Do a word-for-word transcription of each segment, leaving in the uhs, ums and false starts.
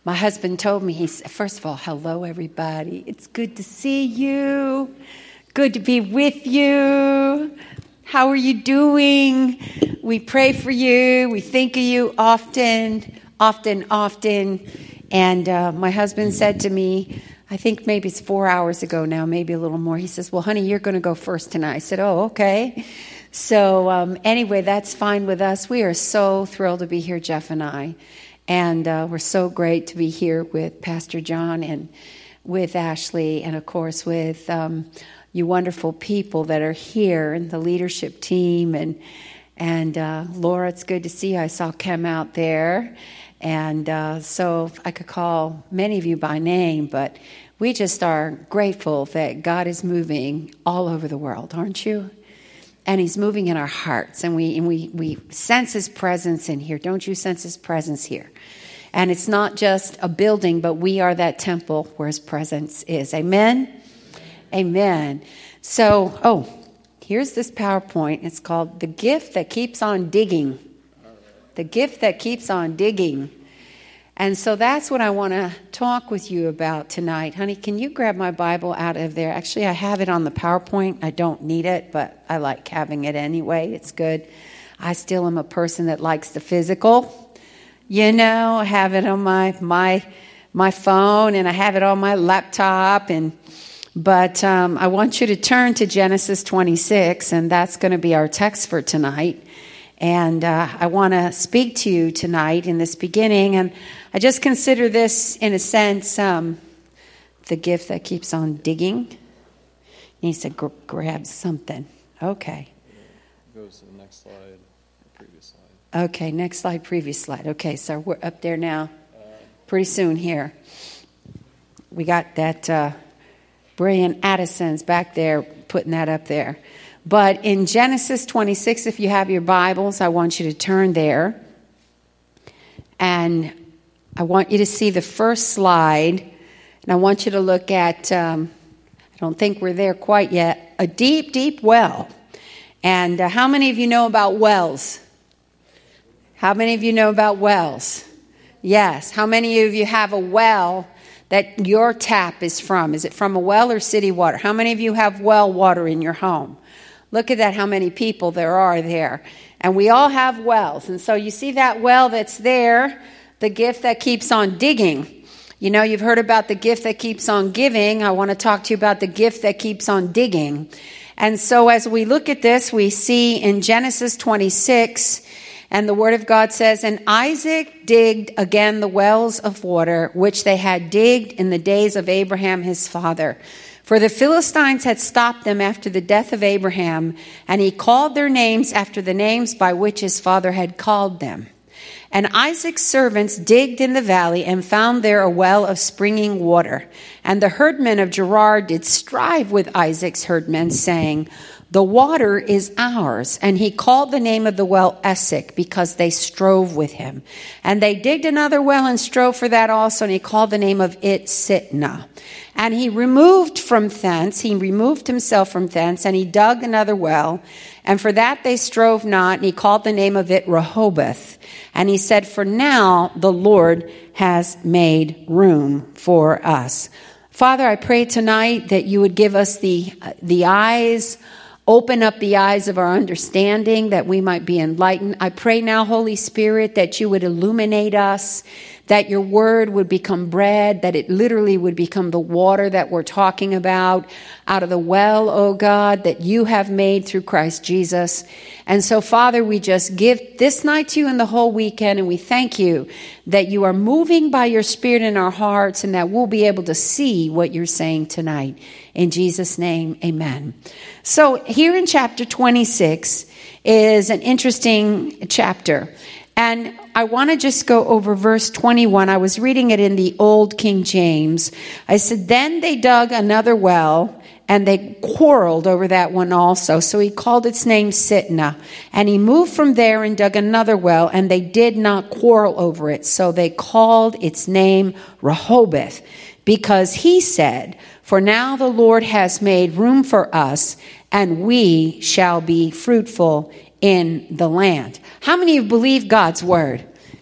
my husband told me, he said, first of all, hello, everybody. It's good to see you. Good to be with you. How are you doing? We pray for you. We think of you often, often, often. And uh, my husband said to me, I think maybe it's four hours ago now, maybe a little more. He says, well, honey, you're going to go first tonight. I said, oh, okay. So um, anyway, that's fine with us. We are so thrilled to be here, Jeff and I. And uh, we're so great to be here with Pastor John and with Ashley and, of course, with um, you wonderful people that are here and the leadership team. And, and uh, Laura, it's good to see you. I saw Kem out there. And uh, so I could call many of you by name, but we just are grateful that God is moving all over the world, aren't you? And he's moving in our hearts, and we and we we sense his presence in here. Don't you sense his presence here? And it's not just a building, but we are that temple where his presence is. Amen? Amen. So, oh, here's this PowerPoint. It's called The Gift That Keeps on Digging. The gift that keeps on digging. And so that's what I want to talk with you about tonight. Honey, can you grab my Bible out of there? Actually, I have it on the PowerPoint. I don't need it, but I like having it anyway. It's good. I still am a person that likes the physical. You know, I have it on my my my phone, and I have it on my laptop. And But um, I want you to turn to Genesis twenty-six, and that's going to be our text for tonight. And uh, I want to speak to you tonight in this beginning. And I just consider this, in a sense, um, the gift that keeps on digging. Needs to gr- grab something. Okay. Goes to the next slide, the previous slide. Okay, next slide, previous slide. Okay, so we're up there now. Pretty soon here. We got that uh, brilliant Addison's back there, putting that up there. But in Genesis twenty-six, if you have your Bibles, I want you to turn there. And I want you to see the first slide. And I want you to look at, um, I don't think we're there quite yet, a deep, deep well. And uh, how many of you know about wells? How many of you know about wells? Yes. How many of you have a well that your tap is from? Is it from a well or city water? How many of you have well water in your home? Look at that, how many people there are there. And we all have wells. And so you see that well that's there, the gift that keeps on digging. You know, you've heard about the gift that keeps on giving. I want to talk to you about the gift that keeps on digging. And so as we look at this, we see in Genesis twenty-six, and the Word of God says, and Isaac digged again the wells of water, which they had digged in the days of Abraham his father. For the Philistines had stopped them after the death of Abraham, and he called their names after the names by which his father had called them. And Isaac's servants digged in the valley and found there a well of springing water. And the herdmen of Gerar did strive with Isaac's herdmen, saying, the water is ours. And he called the name of the well Esek, because they strove with him. And they digged another well and strove for that also, and he called the name of it Sitnah. And he removed from thence, he removed himself from thence, and he dug another well. And for that they strove not, and he called the name of it Rehoboth. And he said, for now the Lord has made room for us. Father, I pray tonight that you would give us the the eyes, open up the eyes of our understanding, that we might be enlightened. I pray now, Holy Spirit, that you would illuminate us, that your word would become bread, that it literally would become the water that we're talking about out of the well, oh God, that you have made through Christ Jesus. And so, Father, we just give this night to you and the whole weekend, and we thank you that you are moving by your Spirit in our hearts, and that we'll be able to see what you're saying tonight. In Jesus' name, amen. So here in chapter twenty-six is an interesting chapter. And I want to just go over verse twenty-one. I was reading it in the Old King James. I said, then they dug another well, and they quarreled over that one also. So he called its name Sitnah. And he moved from there and dug another well, and they did not quarrel over it. So they called its name Rehoboth, because he said, for now the Lord has made room for us, and we shall be fruitful in the land. How many of you believe God's word?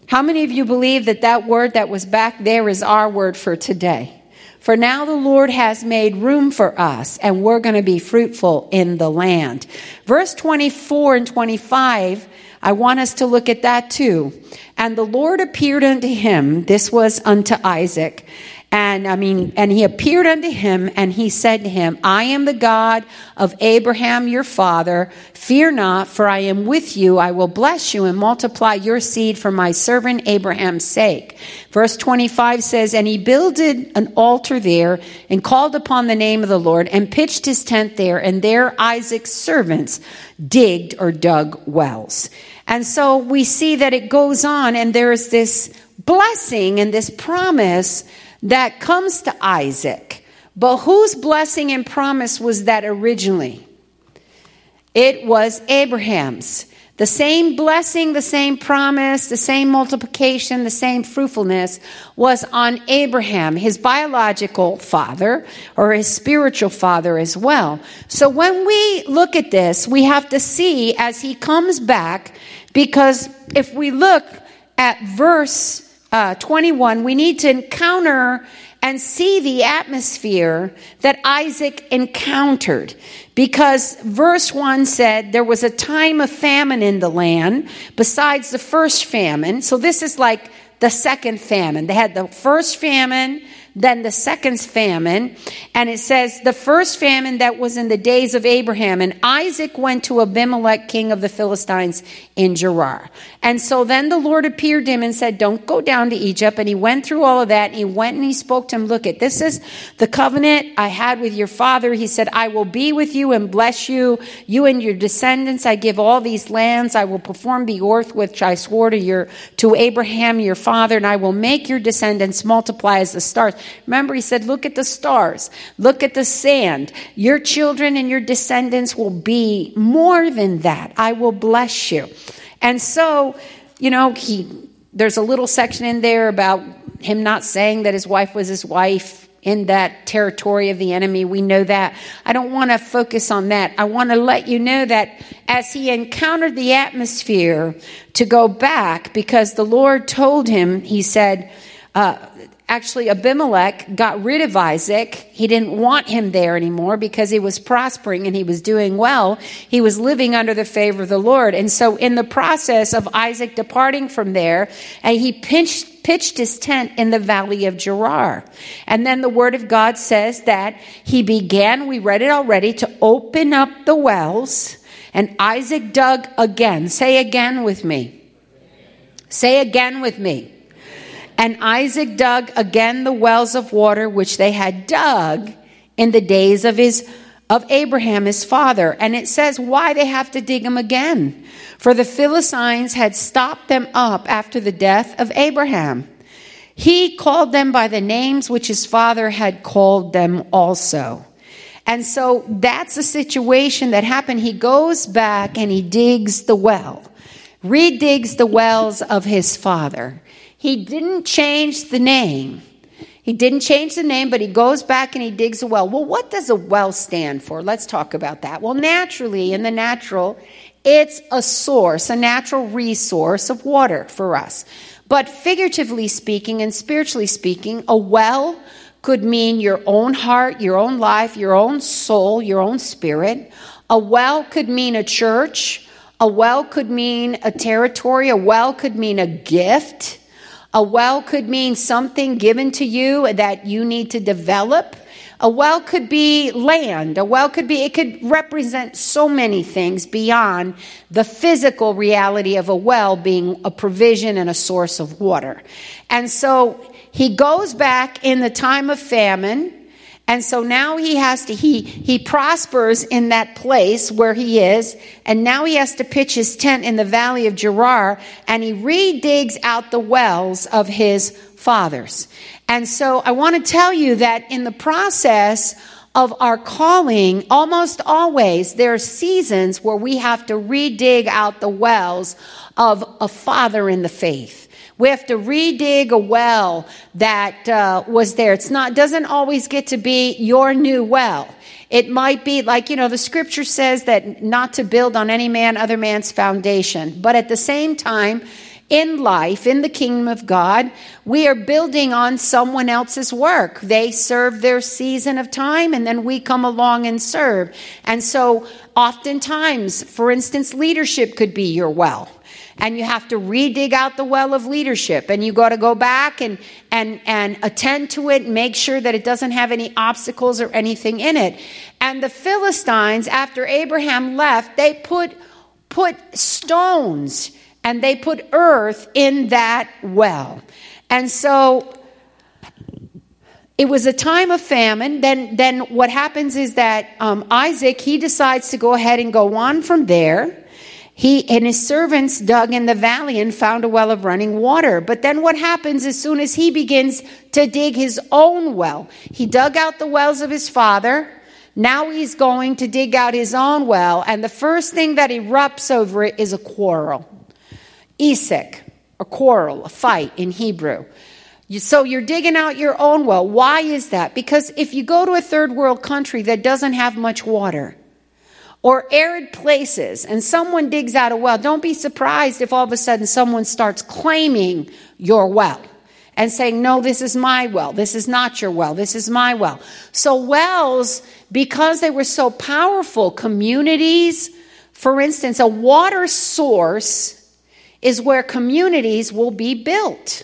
How many of you believe that that word that was back there is our word for today? For now the Lord has made room for us, and we're going to be fruitful in the land. Verse twenty-four and twenty-five, I want us to look at that too. And the Lord appeared unto him, this was unto Isaac, and I mean, and he appeared unto him, and he said to him, I am the God of Abraham your father. Fear not, for I am with you. I will bless you and multiply your seed for my servant Abraham's sake. Verse twenty-five says, and he builded an altar there and called upon the name of the Lord and pitched his tent there. And there Isaac's servants digged or dug wells. And so we see that it goes on, and there is this blessing and this promise that comes to Isaac. But whose blessing and promise was that originally? It was Abraham's. The same blessing, the same promise, the same multiplication, the same fruitfulness was on Abraham, his biological father, or his spiritual father as well. So when we look at this, we have to see as he comes back, because if we look at verse Uh, twenty-one, we need to encounter and see the atmosphere that Isaac encountered. Because verse one said there was a time of famine in the land besides the first famine. So this is like the second famine. They had the first famine, then the second famine. And it says the first famine that was in the days of Abraham. And Isaac went to Abimelech, king of the Philistines, in Gerar. And so then the Lord appeared to him and said, don't go down to Egypt. And he went through all of that. And he went and he spoke to him. Look, at this is the covenant I had with your father. He said, I will be with you and bless you, you and your descendants. I give all these lands. I will perform the oath which I swore to your to Abraham your father, and I will make your descendants multiply as the stars. Remember, he said, look at the stars. Look at the sand. Your children and your descendants will be more than that. I will bless you. And so, you know, he there's a little section in there about him not saying that his wife was his wife in that territory of the enemy. We know that. I don't want to focus on that. I want to let you know that as he encountered the atmosphere to go back, because the Lord told him, he said, uh, actually Abimelech got rid of Isaac. He didn't want him there anymore because he was prospering and he was doing well. He was living under the favor of the Lord. And so in the process of Isaac departing from there, and he pinched, pitched his tent in the valley of Gerar. And then the word of God says that he began, we read it already, to open up the wells. And Isaac dug again. Say again with me. Say again with me. And Isaac dug again the wells of water which they had dug in the days of his of Abraham his father. And it says why they have to dig them again. For the Philistines had stopped them up after the death of Abraham. He called them by the names which his father had called them also. And so that's the situation that happened. He goes back and he digs the well. Redigs the wells of his father. He didn't change the name. He didn't change the name, but he goes back and he digs a well. Well, what does a well stand for? Let's talk about that. Well, naturally, in the natural, it's a source, a natural resource of water for us. But figuratively speaking and spiritually speaking, a well could mean your own heart, your own life, your own soul, your own spirit. A well could mean a church. A well could mean a territory. A well could mean a gift. A well could mean something given to you that you need to develop. A well could be land. A well could be, it could represent so many things beyond the physical reality of a well being a provision and a source of water. And so he goes back in the time of famine. And so now he has to, he, he prospers in that place where he is. And now he has to pitch his tent in the valley of Gerar. And he redigs out the wells of his fathers. And so I want to tell you that in the process of our calling, almost always there are seasons where we have to redig out the wells of a father in the faith. We have to redig a well that uh, was there. It's not, doesn't always get to be your new well. It might be like, you know, the scripture says that not to build on any man, other man's foundation. But at the same time, in life, in the kingdom of God, we are building on someone else's work. They serve their season of time, and then we come along and serve. And so oftentimes, for instance, leadership could be your well. And you have to redig out the well of leadership. And you got to go back and, and, and attend to it, and make sure that it doesn't have any obstacles or anything in it. And the Philistines, after Abraham left, they put, put stones and they put earth in that well. And so it was a time of famine. Then, then what happens is that um, Isaac, he decides to go ahead and go on from there. He and his servants dug in the valley and found a well of running water. But then what happens as soon as he begins to dig his own well? He dug out the wells of his father. Now he's going to dig out his own well. And the first thing that erupts over it is a quarrel. Isek, a quarrel, a fight in Hebrew. So you're digging out your own well. Why is that? Because if you go to a third world country that doesn't have much water, or arid places, and someone digs out a well, don't be surprised if all of a sudden someone starts claiming your well and saying, no, this is my well. This is not your well. This is my well. So wells, because they were so powerful, communities, for instance, a water source is where communities will be built.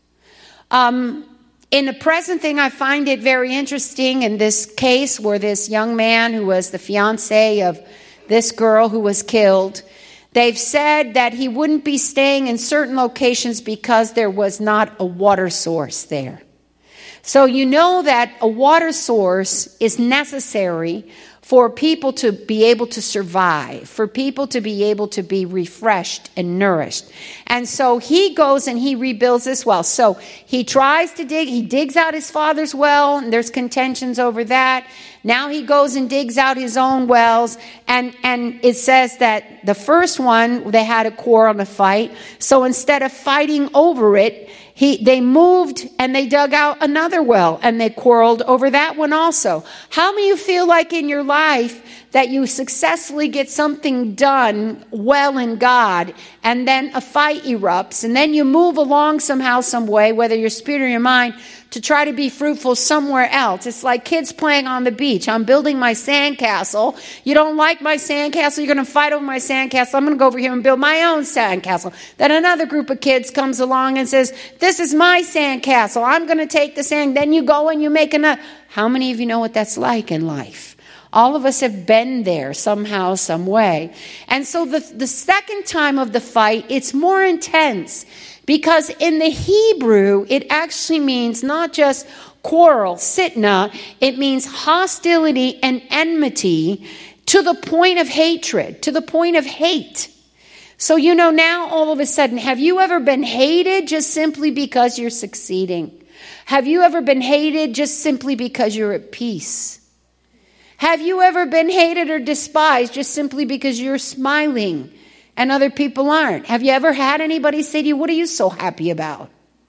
Um, In the present thing, I find it very interesting in this case where this young man who was the fiancé of this girl who was killed, they've said that he wouldn't be staying in certain locations because there was not a water source there. So you know that a water source is necessary for people to be able to survive, for people to be able to be refreshed and nourished. And so he goes and he rebuilds this well. So he tries to dig, he digs out his father's well, and there's contentions over that. Now he goes and digs out his own wells, and, and it says that the first one, they had a quarrel and a fight. So instead of fighting over it, He, they moved and they dug out another well and they quarreled over that one also. How many of you feel like in your life that you successfully get something done well in God, and then a fight erupts, and then you move along somehow, some way, whether your spirit or your mind, to try to be fruitful somewhere else? It's like kids playing on the beach. I'm building my sandcastle. You don't like my sandcastle? You're going to fight over my sandcastle. I'm going to go over here and build my own sandcastle. Then another group of kids comes along and says, this is my sandcastle. I'm going to take the sand. Then you go and you make another. How many of you know what that's like in life? All of us have been there somehow, some way. And so the, the second time of the fight, it's more intense, because in the Hebrew, it actually means not just quarrel, sitna, it means hostility and enmity to the point of hatred, to the point of hate. So, you know, now all of a sudden, have you ever been hated just simply because you're succeeding? Have you ever been hated just simply because you're at peace? Have you ever been hated or despised just simply because you're smiling and other people aren't? Have you ever had anybody say to you, what are you so happy about?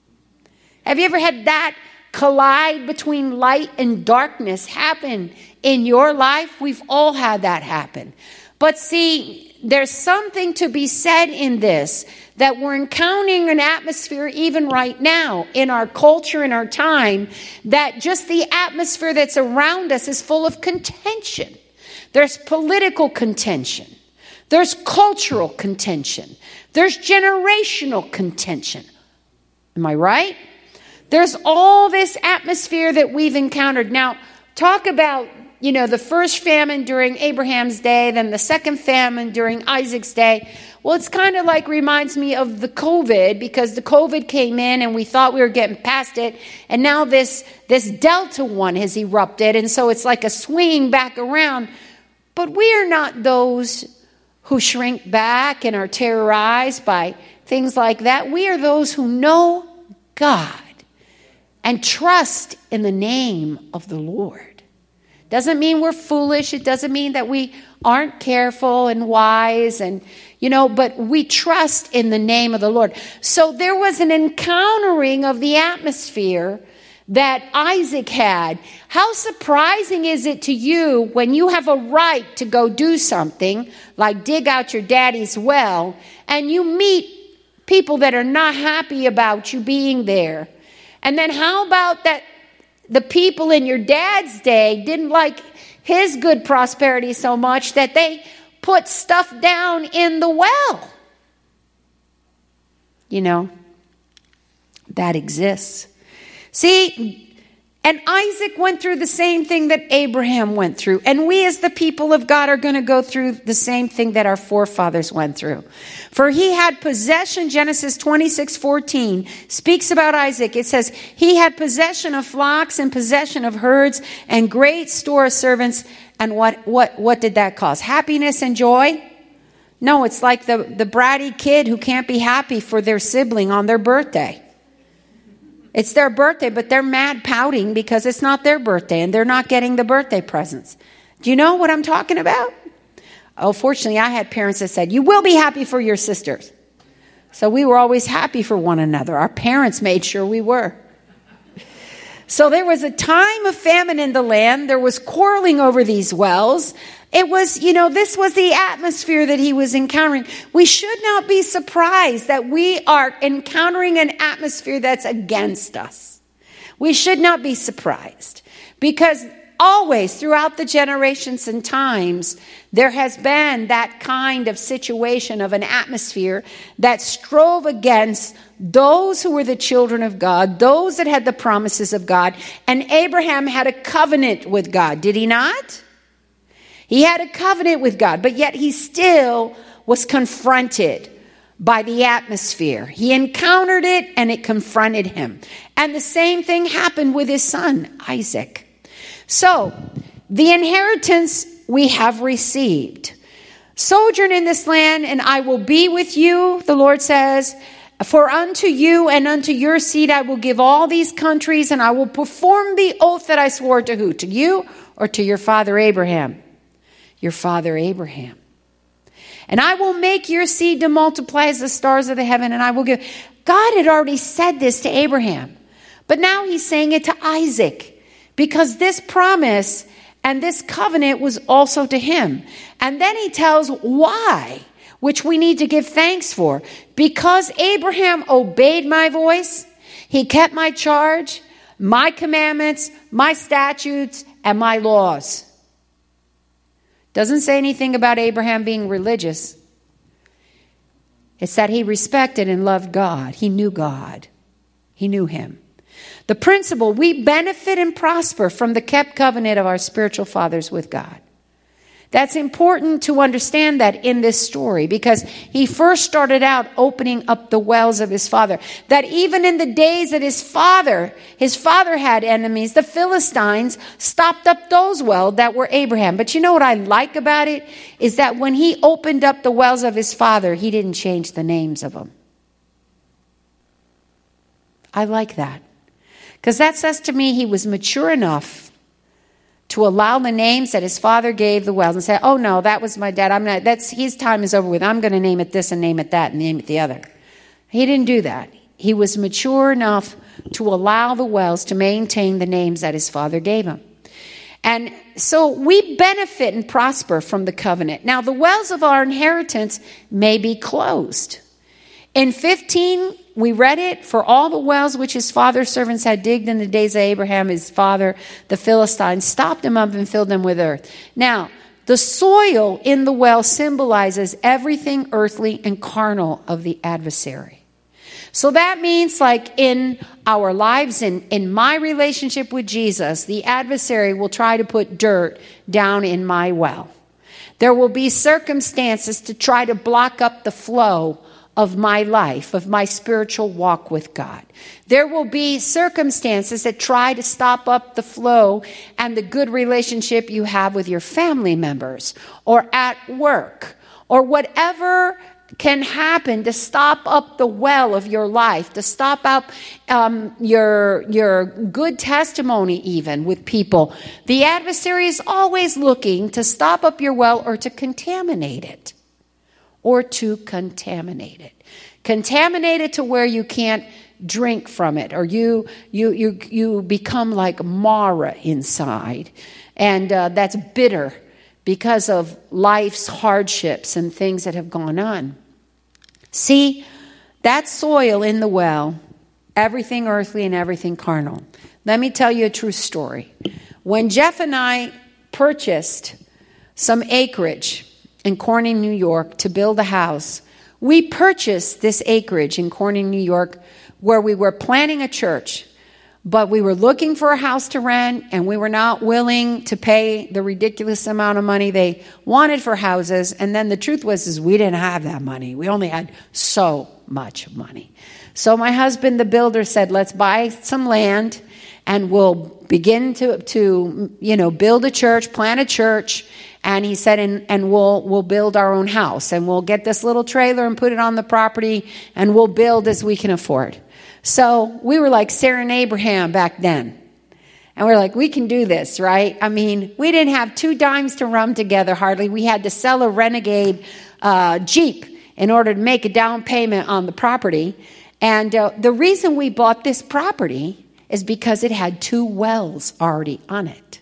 Have you ever had that collide between light and darkness happen in your life? We've all had that happen. But see, there's something to be said in this, that we're encountering an atmosphere even right now in our culture, in our time, that just the atmosphere that's around us is full of contention. There's political contention. There's cultural contention. There's generational contention. Am I right? There's all this atmosphere that we've encountered. Now, talk about, you know, the first famine during Abraham's day, then the second famine during Isaac's day. Well, it's kind of like reminds me of the COVID, because the COVID came in and we thought we were getting past it. And now this, this Delta one has erupted. And so it's like a swinging back around. But we are not those who shrink back and are terrorized by things like that. We are those who know God and trust in the name of the Lord. Doesn't mean we're foolish. It doesn't mean that we aren't careful and wise, and, you know, but we trust in the name of the Lord. So there was an encountering of the atmosphere that Isaac had. How surprising is it to you when you have a right to go do something, like dig out your daddy's well, and you meet people that are not happy about you being there. And then how about that the people in your dad's day didn't like his good prosperity so much that they put stuff down in the well? You know, that exists. See, and Isaac went through the same thing that Abraham went through. And we as the people of God are going to go through the same thing that our forefathers went through. For he had possession, Genesis twenty-six fourteen speaks about Isaac. It says, he had possession of flocks and possession of herds and great store of servants. And what, what, what did that cause? Happiness and joy? No, it's like the, the bratty kid who can't be happy for their sibling on their birthday. It's their birthday, but they're mad pouting because it's not their birthday and they're not getting the birthday presents. Do you know what I'm talking about? Oh, fortunately, I had parents that said, you will be happy for your sisters. So we were always happy for one another. Our parents made sure we were. So there was a time of famine in the land. There was quarreling over these wells. It was, you know, this was the atmosphere that he was encountering. We should not be surprised that we are encountering an atmosphere that's against us. We should not be surprised because always throughout the generations and times, there has been that kind of situation of an atmosphere that strove against those who were the children of God, those that had the promises of God. And Abraham had a covenant with God, did he not? He had a covenant with God, but yet he still was confronted by the atmosphere. He encountered it and it confronted him. And the same thing happened with his son, Isaac. So, the inheritance we have received. Sojourn in this land, and I will be with you, the Lord says. For unto you and unto your seed I will give all these countries, and I will perform the oath that I swore to who? To you or to your father Abraham? Your father Abraham. And I will make your seed to multiply as the stars of the heaven, and I will give. God had already said this to Abraham, but now he's saying it to Isaac, because this promise and this covenant was also to him. And then he tells why, which we need to give thanks for. Because Abraham obeyed my voice, he kept my charge, my commandments, my statutes, and my laws. Doesn't say anything about Abraham being religious. It's that he respected and loved God. He knew God. He knew him. The principle, we benefit and prosper from the kept covenant of our spiritual fathers with God. That's important to understand that in this story, because he first started out opening up the wells of his father. That even in the days that his father, his father had enemies, the Philistines stopped up those wells that were Abraham. But you know what I like about it? Is that when he opened up the wells of his father, he didn't change the names of them. I like that. Because that says to me he was mature enough to allow the names that his father gave the wells and say, oh no, that was my dad. I'm not, that's, his time is over with. I'm going to name it this and name it that and name it the other. He didn't do that. He was mature enough to allow the wells to maintain the names that his father gave him. And so we benefit and prosper from the covenant. Now the wells of our inheritance may be closed. In fifteen, we read it, for all the wells which his father's servants had digged in the days of Abraham, his father, the Philistines, stopped them up and filled them with earth. Now, the soil in the well symbolizes everything earthly and carnal of the adversary. So that means, like in our lives, in, in my relationship with Jesus, the adversary will try to put dirt down in my well. There will be circumstances to try to block up the flow of my life, of my spiritual walk with God. There will be circumstances that try to stop up the flow and the good relationship you have with your family members or at work or whatever can happen to stop up the well of your life, to stop up um, your, your good testimony even with people. The adversary is always looking to stop up your well or to contaminate it. Or to contaminate it. Contaminate it to where you can't drink from it, or you you you you become like Mara inside, and uh, that's bitter because of life's hardships and things that have gone on. See, that soil in the well, everything earthly and everything carnal. Let me tell you a true story. When Jeff and I purchased some acreage in Corning, New York to build a house, we purchased this acreage in Corning, New York, where we were planning a church, but we were looking for a house to rent, and we were not willing to pay the ridiculous amount of money they wanted for houses. And then the truth was is we didn't have that money. We only had so much money. So my husband, the builder, said, let's buy some land, and we'll begin to, to you know, build a church, plant a church. And he said, and, and we'll we'll build our own house, and we'll get this little trailer and put it on the property, and we'll build as we can afford. So we were like Sarah and Abraham back then. And we're like, we can do this, right? I mean, we didn't have two dimes to rub together hardly. We had to sell a Renegade uh, Jeep in order to make a down payment on the property. And uh, the reason we bought this property is because it had two wells already on it.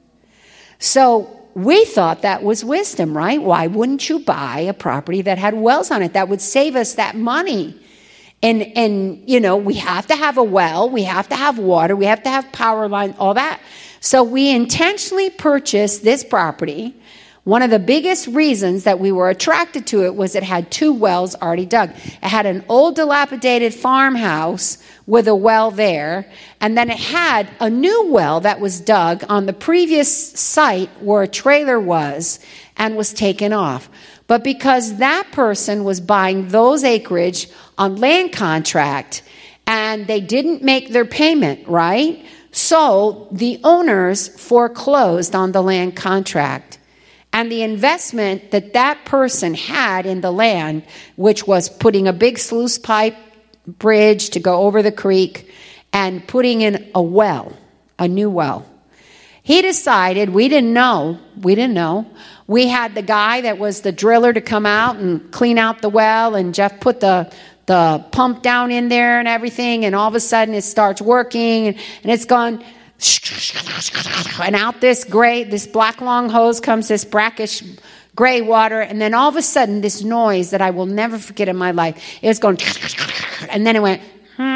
So we thought that was wisdom, right? Why wouldn't you buy a property that had wells on it? That would save us that money. And, and you know, we have to have a well. We have to have water. We have to have power line, all that. So we intentionally purchased this property. One of the biggest reasons that we were attracted to it was it had two wells already dug. It had an old dilapidated farmhouse with a well there, and then it had a new well that was dug on the previous site where a trailer was and was taken off. But because that person was buying those acreage on land contract and they didn't make their payment, right? So the owners foreclosed on the land contract. And the investment that that person had in the land, which was putting a big sluice pipe bridge to go over the creek and putting in a well, a new well. He decided, we didn't know, we didn't know. We had the guy that was the driller to come out and clean out the well, and Jeff put the the pump down in there and everything, and all of a sudden it starts working, and, and it's gone, and out this gray, this black long hose comes this brackish gray water, and then all of a sudden this noise that I will never forget in my life, it was going, and then it went,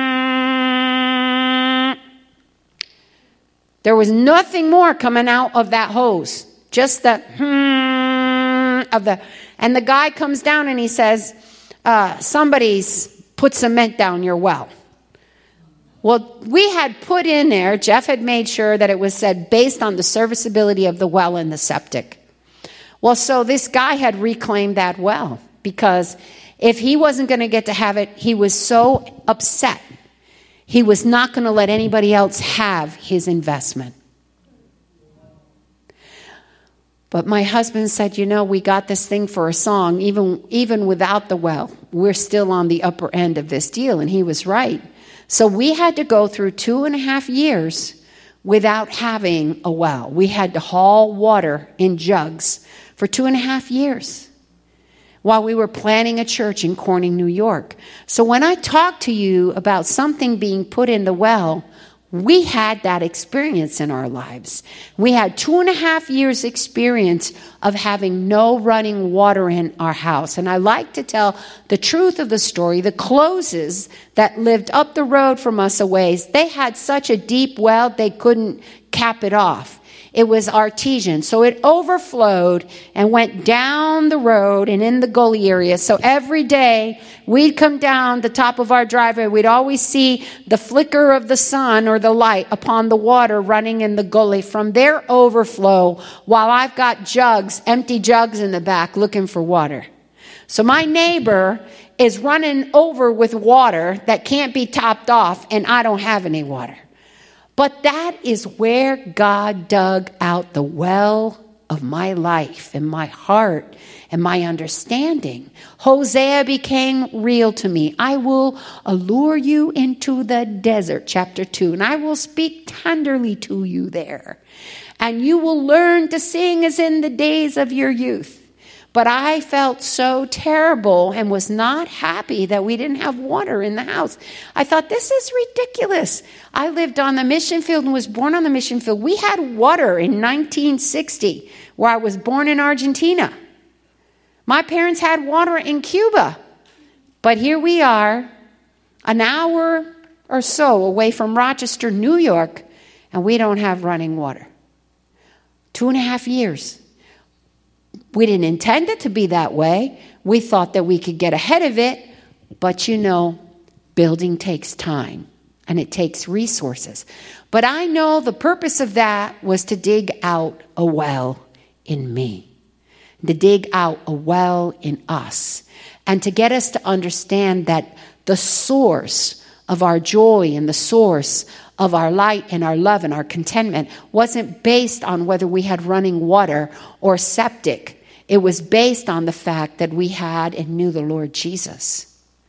there was nothing more coming out of that hose, just the of the, and the guy comes down and he says, uh, somebody's put cement down your well. Well, we had put in there, Jeff had made sure that it was said based on the serviceability of the well and the septic. Well, so this guy had reclaimed that well because if he wasn't going to get to have it, he was so upset. He was not going to let anybody else have his investment. But my husband said, you know, we got this thing for a song, even, even without the well. We're still on the upper end of this deal. And he was right. So we had to go through two and a half years without having a well. We had to haul water in jugs for two and a half years while we were planning a church in Corning, New York. So when I talk to you about something being put in the well, we had that experience in our lives. We had two and a half years experience of having no running water in our house. And I like to tell the truth of the story. The Closes that lived up the road from us a ways, they had such a deep well they couldn't cap it off. It was artesian. So it overflowed and went down the road and in the gully area. So every day we'd come down the top of our driveway. We'd always see the flicker of the sun or the light upon the water running in the gully from their overflow while I've got jugs, empty jugs in the back looking for water. So my neighbor is running over with water that can't be topped off and I don't have any water. But that is where God dug out the well of my life and my heart and my understanding. Hosea became real to me. I will allure you into the desert, chapter two, and I will speak tenderly to you there. And you will learn to sing as in the days of your youth. But I felt so terrible and was not happy that we didn't have water in the house. I thought, this is ridiculous. I lived on the mission field and was born on the mission field. We had water in nineteen sixty, where I was born in Argentina. My parents had water in Cuba. But here we are, an hour or so away from Rochester, New York, and we don't have running water. Two and a half years. We didn't intend it to be that way. We thought that we could get ahead of it, but you know, building takes time and it takes resources. But I know the purpose of that was to dig out a well in me, to dig out a well in us, and to get us to understand that the source of our joy and the source of our light and our love and our contentment wasn't based on whether we had running water or septic. It was based on the fact that we had and knew the Lord Jesus.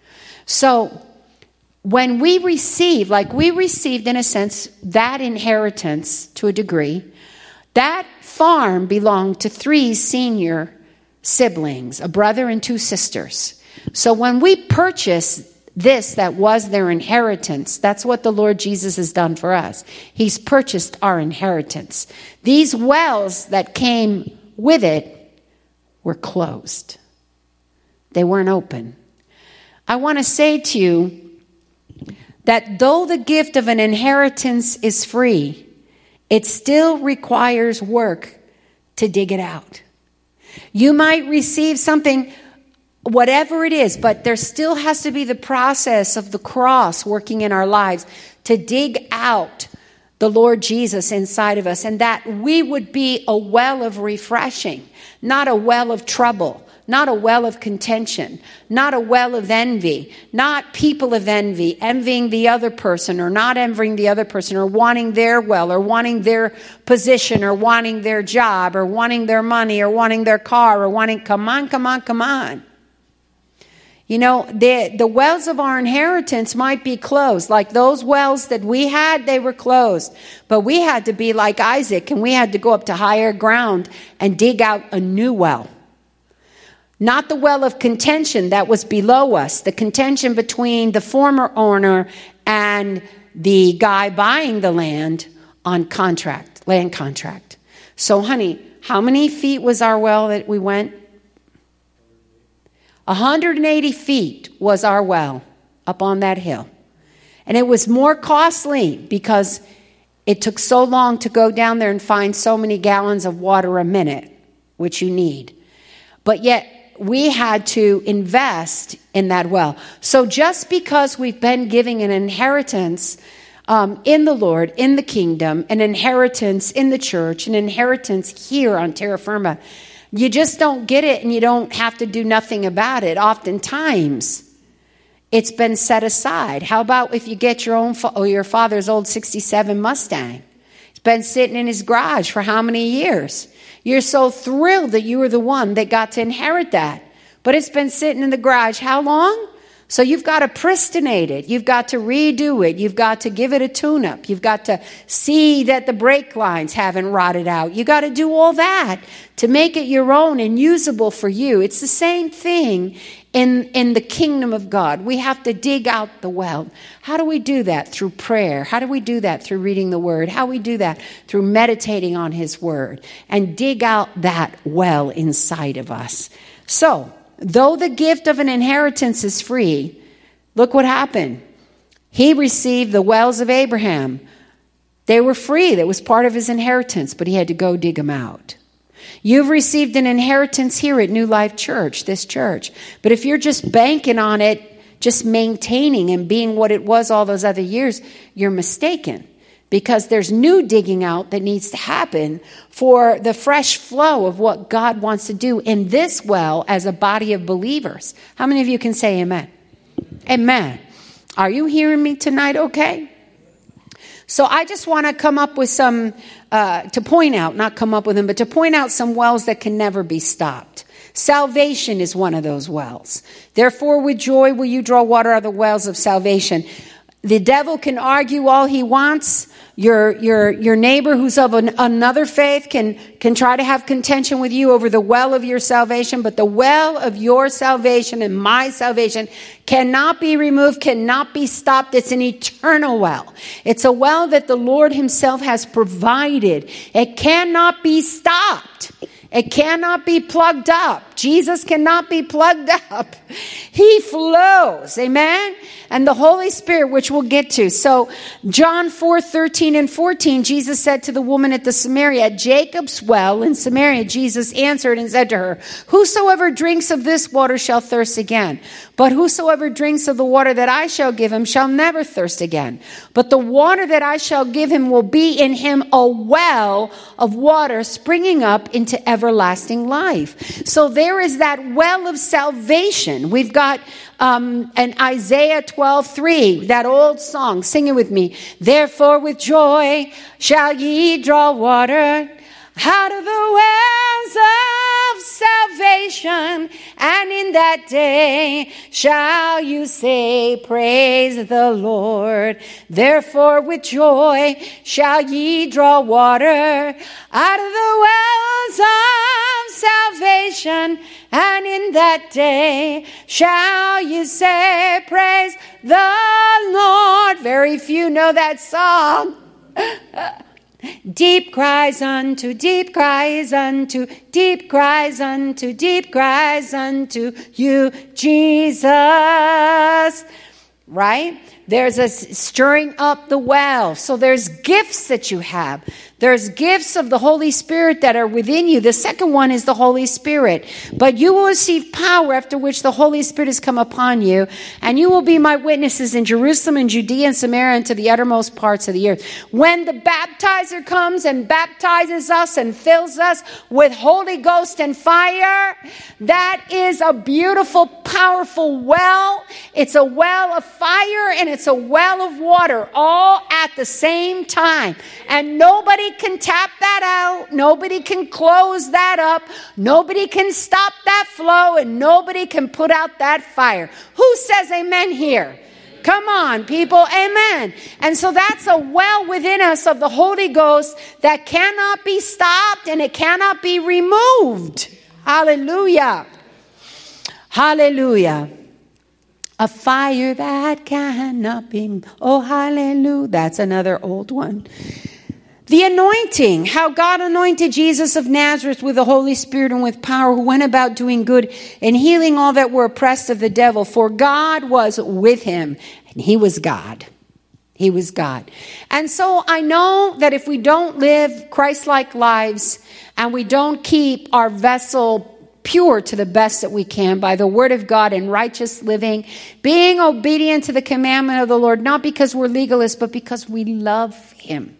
So when we receive, like we received in a sense, that inheritance to a degree, that farm belonged to three senior siblings, a brother and two sisters. So when we purchased this that was their inheritance, that's what the Lord Jesus has done for us. He's purchased our inheritance. These wells that came with it were closed. They weren't open. I want to say to you that though the gift of an inheritance is free, it still requires work to dig it out. You might receive something, whatever it is, but there still has to be the process of the cross working in our lives to dig out the Lord Jesus inside of us, and that we would be a well of refreshing, not a well of trouble, not a well of contention, not a well of envy, not people of envy, envying the other person or not envying the other person or wanting their well or wanting their position or wanting their job or wanting their money or wanting their car or wanting, come on, come on, come on. You know, the, the wells of our inheritance might be closed. Like those wells that we had, they were closed. But we had to be like Isaac, and we had to go up to higher ground and dig out a new well. Not the well of contention that was below us, the contention between the former owner and the guy buying the land on contract, land contract. So, honey, how many feet was our well that we went? one hundred eighty feet was our well up on that hill. And it was more costly because it took so long to go down there and find so many gallons of water a minute, which you need. But yet we had to invest in that well. So just because we've been giving an inheritance um, in the Lord, in the kingdom, an inheritance in the church, an inheritance here on Terra Firma, you just don't get it and you don't have to do nothing about it. Oftentimes, it's been set aside. How about if you get your own or your father's old sixty-seven Mustang? It's been sitting in his garage for how many years? You're so thrilled that you were the one that got to inherit that. But it's been sitting in the garage how long? So you've got to pristinate it. You've got to redo it. You've got to give it a tune-up. You've got to see that the brake lines haven't rotted out. You've got to do all that to make it your own and usable for you. It's the same thing in, in the kingdom of God. We have to dig out the well. How do we do that? Through prayer. How do we do that? Through reading the word. How do we do that? Through meditating on his word. And dig out that well inside of us. So, though the gift of an inheritance is free, look what happened. He received the wells of Abraham. They were free. That was part of his inheritance, but he had to go dig them out. You've received an inheritance here at New Life Church, this church. But if you're just banking on it, just maintaining and being what it was all those other years, you're mistaken. Because there's new digging out that needs to happen for the fresh flow of what God wants to do in this well as a body of believers. How many of you can say amen? Amen. Are you hearing me tonight okay? So I just want to come up with some, uh, to point out, not come up with them, but to point out some wells that can never be stopped. Salvation is one of those wells. Therefore, with joy will you draw water out of the wells of salvation. The devil can argue all he wants. Your your your neighbor who's of an, another faith can, can try to have contention with you over the well of your salvation. But the well of your salvation and my salvation cannot be removed, cannot be stopped. It's an eternal well. It's a well that the Lord himself has provided. It cannot be stopped. It cannot be plugged up. Jesus cannot be plugged up. He flows. Amen. And the Holy Spirit, which we'll get to. So John four, thirteen and fourteen, Jesus said to the woman at the Samaria, at Jacob's well in Samaria, Jesus answered and said to her, whosoever drinks of this water shall thirst again. But whosoever drinks of the water that I shall give him shall never thirst again. But the water that I shall give him will be in him a well of water springing up into everlasting life. So there is that well of salvation. We've got um, an Isaiah twelve three, that old song. Sing it with me. Therefore with joy shall ye draw water out of the wells of salvation, and in that day shall you say, praise the Lord. Therefore with joy shall ye draw water out of the wells of salvation, and in that day shall you say, praise the Lord. Very few know that song. Deep cries unto, deep cries unto, deep cries unto, deep cries unto you, Jesus. Right? There's a stirring up the well. So there's gifts that you have. There's gifts of the Holy Spirit that are within you. The second one is the Holy Spirit. But you will receive power after which the Holy Spirit has come upon you. And you will be my witnesses in Jerusalem and Judea and Samaria and to the uttermost parts of the earth. When the baptizer comes and baptizes us and fills us with Holy Ghost and fire, that is a beautiful, powerful well. It's a well of fire and it's a well of water all at the same time. And nobody can tap that out. Nobody can close that up. Nobody can stop that flow, and nobody can put out that fire. Who says amen here? Come on, people. Amen. And so that's a well within us of the Holy Ghost that cannot be stopped and it cannot be removed. Hallelujah. Hallelujah. A fire that cannot be. Oh, hallelujah. That's another old one. The anointing, how God anointed Jesus of Nazareth with the Holy Spirit and with power, who went about doing good and healing all that were oppressed of the devil. For God was with him, and he was God. He was God. And so I know that if we don't live Christ-like lives and we don't keep our vessel pure to the best that we can by the word of God and righteous living, being obedient to the commandment of the Lord, not because we're legalists, but because we love him.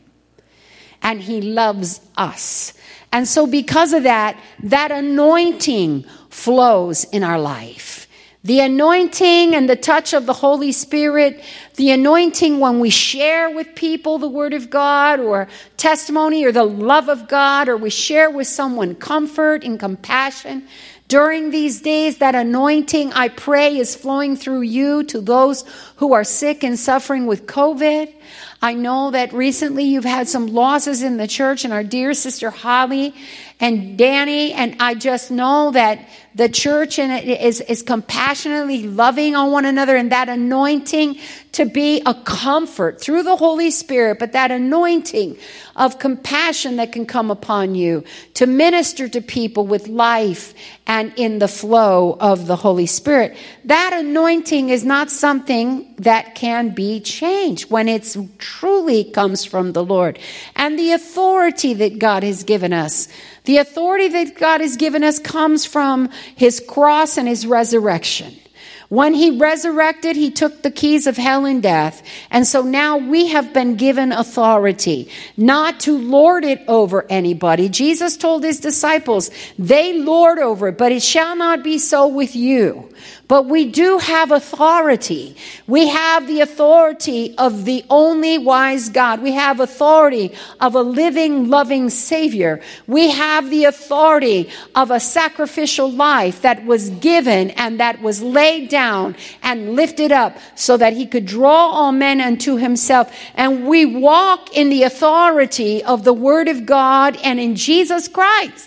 And he loves us. And so because of that, that anointing flows in our life. The anointing and the touch of the Holy Spirit, the anointing when we share with people the word of God or testimony or the love of God, or we share with someone comfort and compassion. During these days, that anointing, I pray, is flowing through you to those who are sick and suffering with COVID. I know that recently you've had some losses in the church, and our dear sister Holly and Danny, and I just know that the church and it is, is compassionately loving on one another, and that anointing to be a comfort through the Holy Spirit, but that anointing of compassion that can come upon you to minister to people with life and in the flow of the Holy Spirit. That anointing is not something that can be changed when it truly comes from the Lord. And the authority that God has given us, the authority that God has given us comes from his cross and his resurrection. When he resurrected, he took the keys of hell and death. And so now we have been given authority, not to lord it over anybody. Jesus told his disciples, they lord over it, but it shall not be so with you. But we do have authority. We have the authority of the only wise God. We have authority of a living, loving Savior. We have the authority of a sacrificial life that was given and that was laid down and lifted up so that he could draw all men unto himself. And we walk in the authority of the Word of God and in Jesus Christ.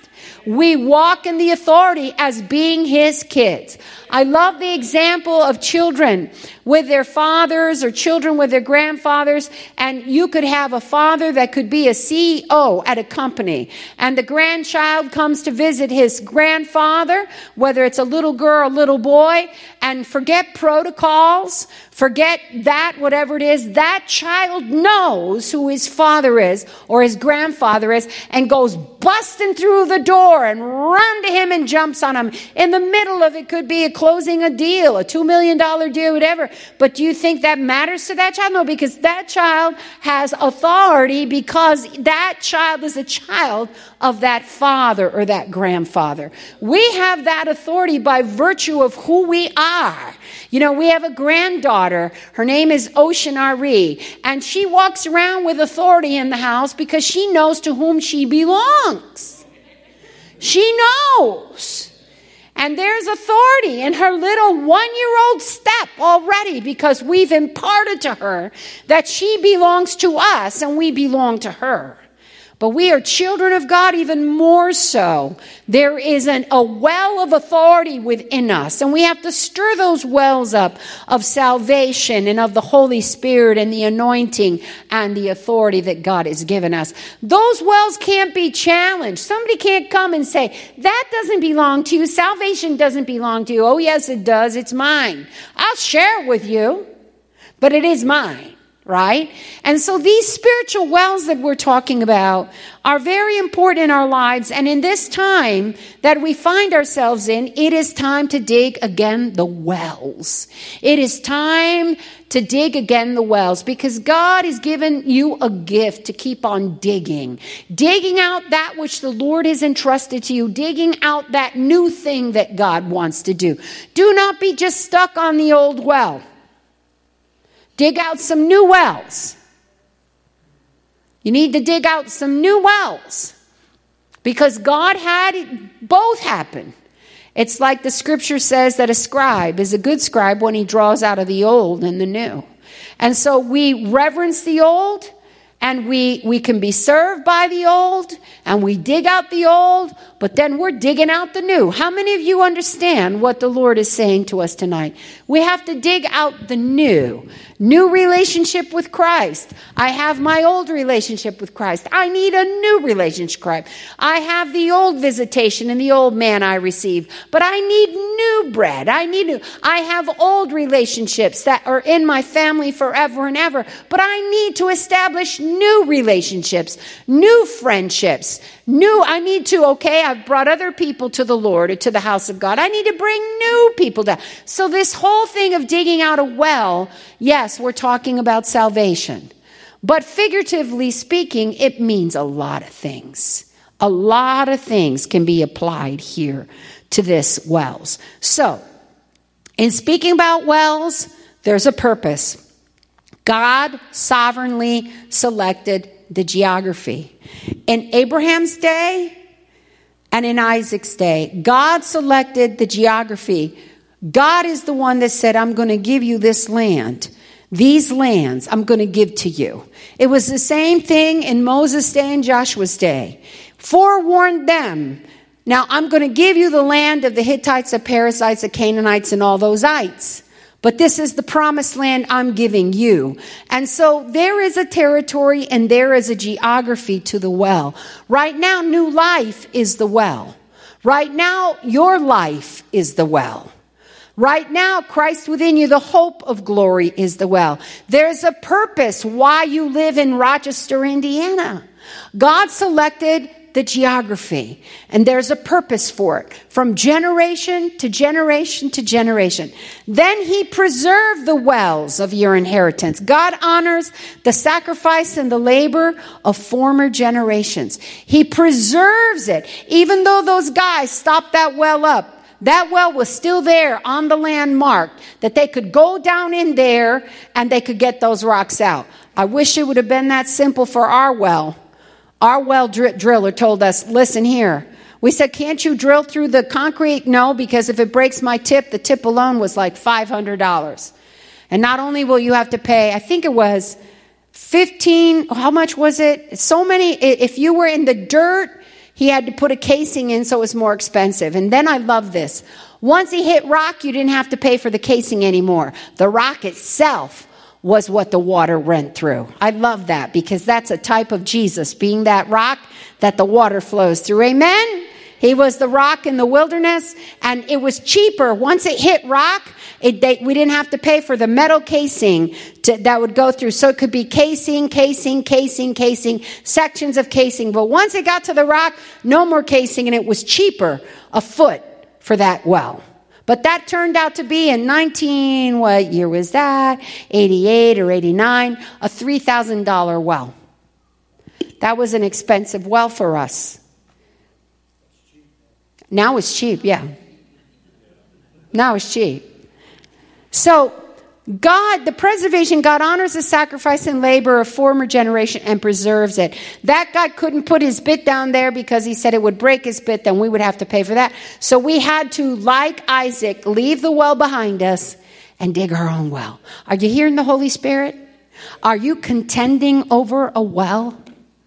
We walk in the authority as being his kids. I love the example of children with their fathers or children with their grandfathers. And you could have a father that could be a C E O at a company. And the grandchild comes to visit his grandfather, whether it's a little girl or a little boy, and forget protocols, forget that, whatever it is. That child knows who his father is or his grandfather is and goes busting through the door and run to him and jumps on him. In the middle of it could be a closing a deal, a two million dollars deal, whatever. But do you think that matters to that child? No, because that child has authority because that child is a child of that father or that grandfather. We have that authority by virtue of who we are. You know, we have a granddaughter. Her name is Ocean Ari, and she walks around with authority in the house because she knows to whom she belongs. She knows. And there's authority in her little one-year-old step already because we've imparted to her that she belongs to us and we belong to her. But we are children of God even more so. There is an, a well of authority within us. And we have to stir those wells up of salvation and of the Holy Spirit and the anointing and the authority that God has given us. Those wells can't be challenged. Somebody can't come and say, that doesn't belong to you. Salvation doesn't belong to you. Oh, yes, it does. It's mine. I'll share it with you, but it is mine. Right? And so these spiritual wells that we're talking about are very important in our lives. And in this time that we find ourselves in, it is time to dig again the wells. It is time to dig again the wells because God has given you a gift to keep on digging. Digging out that which the Lord has entrusted to you. Digging out that new thing that God wants to do. Do not be just stuck on the old well. Dig out some new wells. You need to dig out some new wells because God had both happen. It's like the scripture says that a scribe is a good scribe when he draws out of the old and the new. And so we reverence the old and we, we can be served by the old and we dig out the old, but then we're digging out the new. How many of you understand what the Lord is saying to us tonight? We have to dig out the new. New relationship with Christ. I have my old relationship with Christ. I need a new relationship with Christ. I have the old visitation and the old man I received, but I need new bread. I need new. I have old relationships that are in my family forever and ever, but I need to establish new relationships, new friendships, new. I need to, okay, I've brought other people to the Lord or to the house of God. I need to bring new people down. So this whole thing of digging out a well, yes, we're talking about salvation. But figuratively speaking, it means a lot of things. A lot of things can be applied here to this wells. So, in speaking about wells, there's a purpose. God sovereignly selected the geography. In Abraham's day and in Isaac's day, God selected the geography. God is the one that said, I'm going to give you this land. These lands I'm going to give to you. It was the same thing in Moses' day and Joshua's day. Forewarned them. Now I'm going to give you the land of the Hittites, the Perizzites, the Canaanites, and all those ites. But this is the promised land I'm giving you. And so there is a territory and there is a geography to the well. Right now, new life is the well. Right now, your life is the well. Right now, Christ within you, the hope of glory is the well. There's a purpose why you live in Rochester, Indiana. God selected the geography, and there's a purpose for it from generation to generation to generation. Then he preserved the wells of your inheritance. God honors the sacrifice and the labor of former generations. He preserves it. Even though those guys stopped that well up, that well was still there on the land marked that they could go down in there and they could get those rocks out. I wish it would have been that simple for our well. Our well dr- driller told us, listen here. We said, can't you drill through the concrete? No, because if it breaks my tip, the tip alone was like five hundred dollars. And not only will you have to pay, I think it was fifteen, how much was it? So many, if you were in the dirt, he had to put a casing in, so it was more expensive. And then I love this. Once he hit rock, you didn't have to pay for the casing anymore. The rock itself was what the water went through. I love that because that's a type of Jesus, being that rock that the water flows through. Amen? He was the rock in the wilderness, and it was cheaper. Once it hit rock, it, they, we didn't have to pay for the metal casing to, that would go through. So it could be casing, casing, casing, casing, sections of casing. But once it got to the rock, no more casing, and it was cheaper a foot for that well. But that turned out to be in nineteen, what year was that? eighty-eight or eighty-nine, a three thousand dollars well. That was an expensive well for us. Now it's cheap, yeah. Now it's cheap. So God, the preservation, God honors the sacrifice and labor of former generation and preserves it. That guy couldn't put his bit down there because he said it would break his bit, then we would have to pay for that. So we had to, like Isaac, leave the well behind us and dig our own well. Are you hearing the Holy Spirit? Are you contending over a well?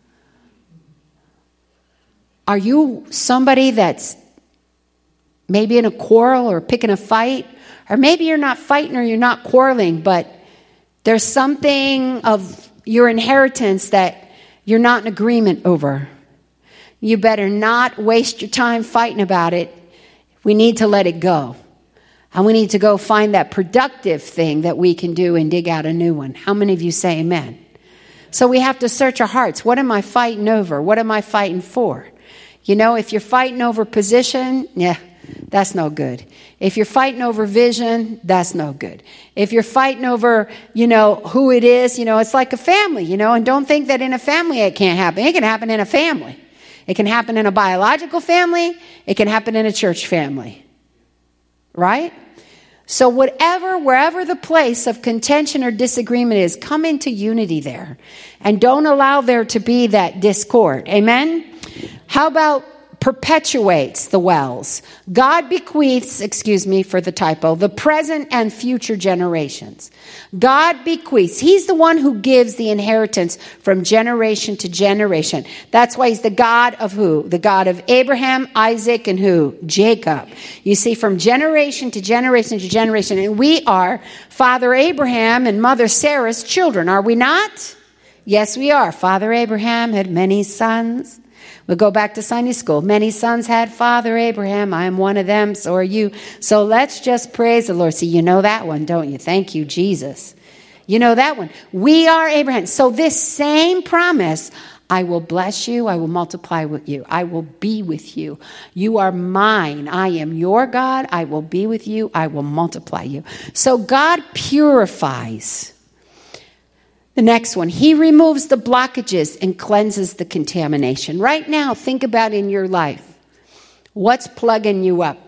Are you somebody that's maybe in a quarrel or picking a fight? Or maybe you're not fighting or you're not quarreling, but there's something of your inheritance that you're not in agreement over. You better not waste your time fighting about it. We need to let it go. And we need to go find that productive thing that we can do and dig out a new one. How many of you say amen? So we have to search our hearts. What am I fighting over? What am I fighting for? You know, if you're fighting over position, yeah, that's no good. If you're fighting over vision, that's no good. If you're fighting over, you know, who it is, you know, it's like a family, you know, and don't think that in a family it can't happen. It can happen in a family. It can happen in a biological family. It can happen in a church family. Right? So whatever, wherever the place of contention or disagreement is, come into unity there. And don't allow there to be that discord. Amen? How about perpetuates the wells? God bequeaths, excuse me for the typo, the present and future generations. God bequeaths. He's the one who gives the inheritance from generation to generation. That's why he's the God of who? The God of Abraham, Isaac, and who? Jacob. You see, from generation to generation to generation. And we are Father Abraham and Mother Sarah's children, are we not? Yes, we are. Father Abraham had many sons. We'll go back to Sunday school. Many sons had Father Abraham. I am one of them, so are you. So let's just praise the Lord. See, you know that one, don't you? Thank you, Jesus. You know that one. We are Abraham. So this same promise, I will bless you. I will multiply with you. I will be with you. You are mine. I am your God. I will be with you. I will multiply you. So God purifies. The next one, he removes the blockages and cleanses the contamination. Right now, think about in your life. What's plugging you up?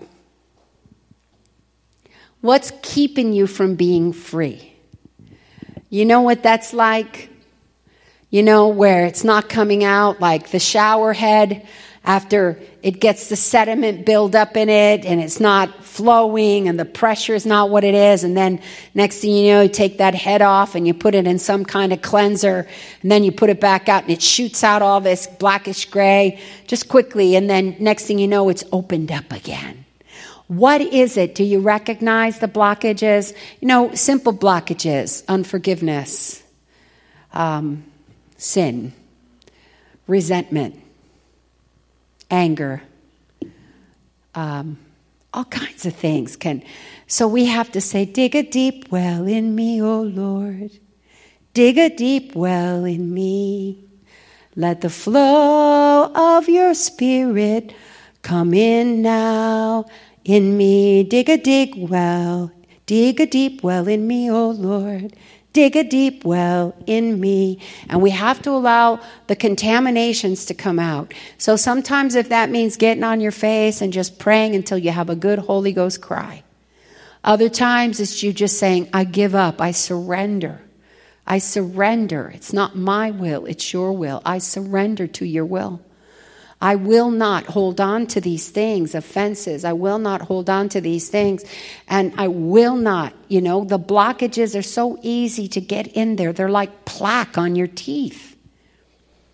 What's keeping you from being free? You know what that's like? You know, where it's not coming out, like the shower head after it gets the sediment build up in it and it's not flowing and the pressure is not what it is. And then next thing you know, you take that head off and you put it in some kind of cleanser and then you put it back out and it shoots out all this blackish gray just quickly. And then next thing you know, it's opened up again. What is it? Do you recognize the blockages? You know, simple blockages, unforgiveness, um, sin, resentment, anger, um, all kinds of things can. So we have to say, dig a deep well in me, O Lord. Dig a deep well in me. Let the flow of your spirit come in now in me. Dig a dig well. Dig a deep well in me, O Lord. Dig a deep well in me. And we have to allow the contaminations to come out. So sometimes if that means getting on your face and just praying until you have a good Holy Ghost cry. Other times it's you just saying, I give up, I surrender. I surrender. It's not my will, it's your will. I surrender to your will. I will not hold on to these things, offenses. I will not hold on to these things. And I will not, you know, the blockages are so easy to get in there. They're like plaque on your teeth.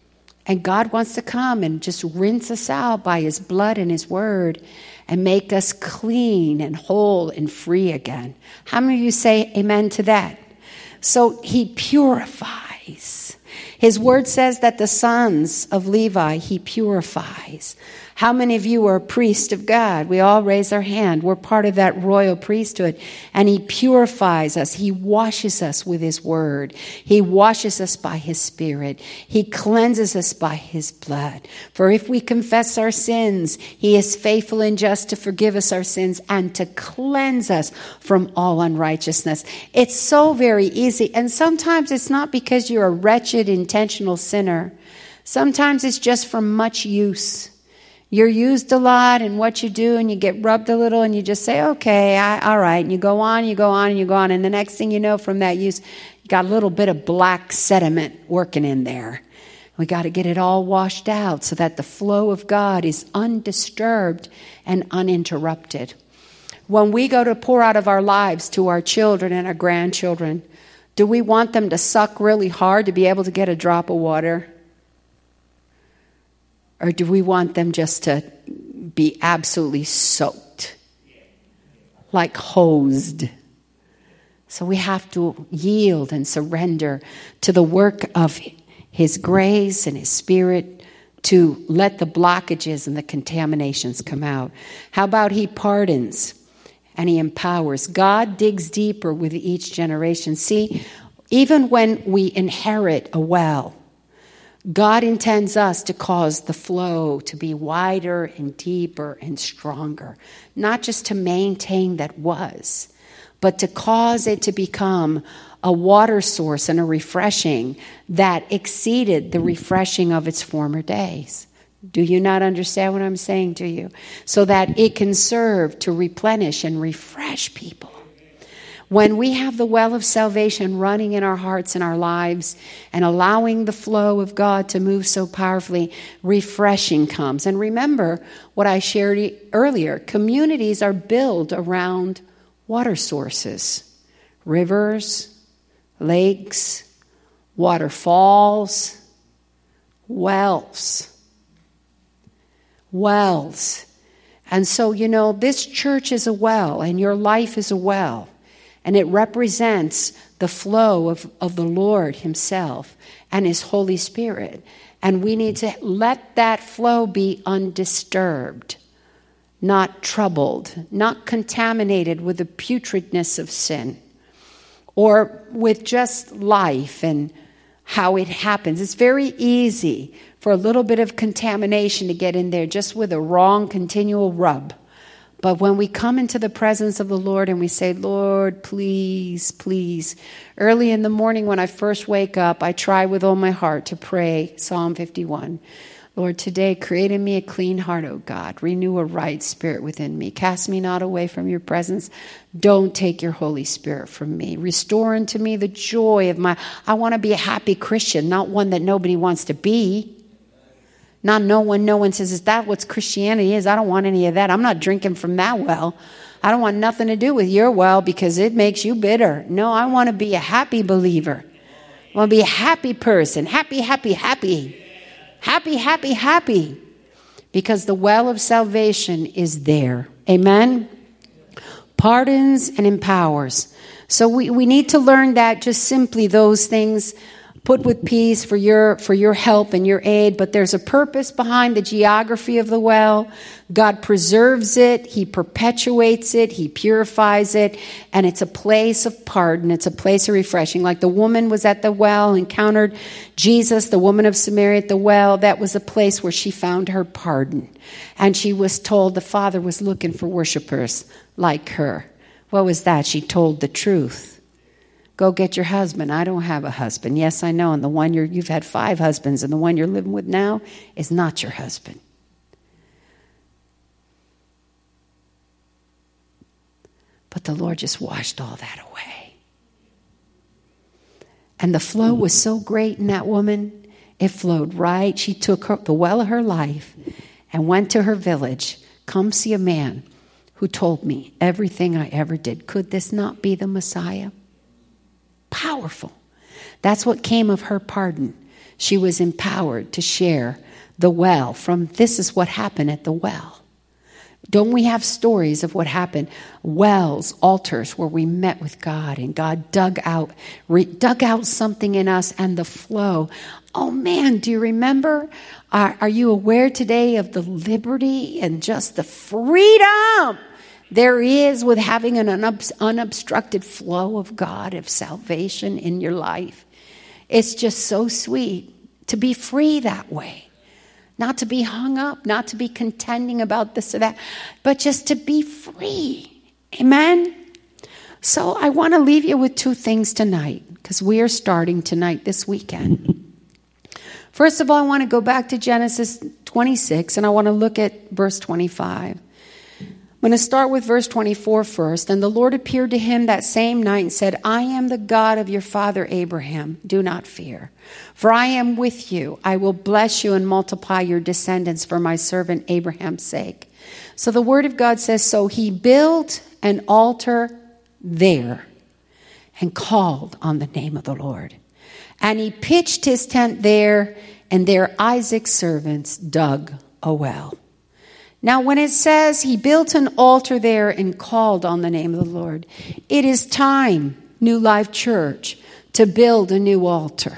And God wants to come and just rinse us out by his blood and his word and make us clean and whole and free again. How many of you say amen to that? So he purifies. His word says that the sons of Levi, he purifies. How many of you are a priest of God? We all raise our hand. We're part of that royal priesthood. And he purifies us. He washes us with his word. He washes us by his spirit. He cleanses us by his blood. For if we confess our sins, he is faithful and just to forgive us our sins and to cleanse us from all unrighteousness. It's so very easy. And sometimes it's not because you're a wretched, intentional sinner. Sometimes it's just from much use. You're used a lot in what you do, and you get rubbed a little, and you just say, okay, I, all right. And you go on, you go on, and you go on. And the next thing you know from that use, you got a little bit of black sediment working in there. We got to get it all washed out so that the flow of God is undisturbed and uninterrupted. When we go to pour out of our lives to our children and our grandchildren, do we want them to suck really hard to be able to get a drop of water? Or do we want them just to be absolutely soaked, like hosed? So we have to yield and surrender to the work of his grace and his spirit to let the blockages and the contaminations come out. How about he pardons and he empowers? God digs deeper with each generation. See, even when we inherit a well, God intends us to cause the flow to be wider and deeper and stronger, not just to maintain that was, but to cause it to become a water source and a refreshing that exceeded the refreshing of its former days. Do you not understand what I'm saying to you? So that it can serve to replenish and refresh people. When we have the well of salvation running in our hearts and our lives and allowing the flow of God to move so powerfully, refreshing comes. And remember what I shared earlier. Communities are built around water sources, rivers, lakes, waterfalls, wells. Wells. And so, you know, this church is a well and your life is a well. And it represents the flow of, of the Lord himself and his Holy Spirit. And we need to let that flow be undisturbed, not troubled, not contaminated with the putridness of sin or with just life and how it happens. It's very easy for a little bit of contamination to get in there just with a wrong continual rub. But when we come into the presence of the Lord and we say, Lord, please, please. Early in the morning when I first wake up, I try with all my heart to pray Psalm fifty-one. Lord, today create in me a clean heart, O God. Renew a right spirit within me. Cast me not away from your presence. Don't take your Holy Spirit from me. Restore unto me the joy of my... I want to be a happy Christian, not one that nobody wants to be. Not no one, no one says, is that what Christianity is? I don't want any of that. I'm not drinking from that well. I don't want nothing to do with your well because it makes you bitter. No, I want to be a happy believer. I want to be a happy person. Happy, happy, happy. Happy, happy, happy. Because the well of salvation is there. Amen? Pardons and empowers. So we, we need to learn that just simply those things put with peace for your for your help and your aid, but there's a purpose behind the geography of the well. God preserves it, he perpetuates it, he purifies it, and it's a place of pardon, it's a place of refreshing. Like the woman was at the well, encountered Jesus, the woman of Samaria at the well, that was a place where she found her pardon. And she was told the Father was looking for worshipers like her. What was that? She told the truth. Go get your husband. I don't have a husband. Yes, I know. And the one you're, you've had five husbands, and the one you're living with now is not your husband. But the Lord just washed all that away. And the flow was so great in that woman. It flowed right. She took her, the well of her life and went to her village. Come see a man who told me everything I ever did. Could this not be the Messiah? Powerful. That's what came of her pardon. she was empowered to share the well from this is what happened at the well. Don't we have stories of what happened? Wells, altars where we met with God and God dug out, re, dug out something in us and the flow. Oh man, do you remember? Are, are you aware today of the liberty and just the freedom there is with having an unobst- unobstructed flow of God, of salvation in your life? It's just so sweet to be free that way. Not to be hung up, not to be contending about this or that, but just to be free. Amen? So I want to leave you with two things tonight, because we are starting tonight, this weekend. First of all, I want to go back to Genesis twenty-six, and I want to look at verse twenty-five. I'm going to start with verse twenty-four first. And the Lord appeared to him that same night and said, I am the God of your father Abraham. Do not fear, for I am with you. I will bless you and multiply your descendants for my servant Abraham's sake. So the word of God says, so he built an altar there and called on the name of the Lord. And he pitched his tent there, and there Isaac's servants dug a well. Now, when it says he built an altar there and called on the name of the Lord, it is time, New Life Church, to build a new altar.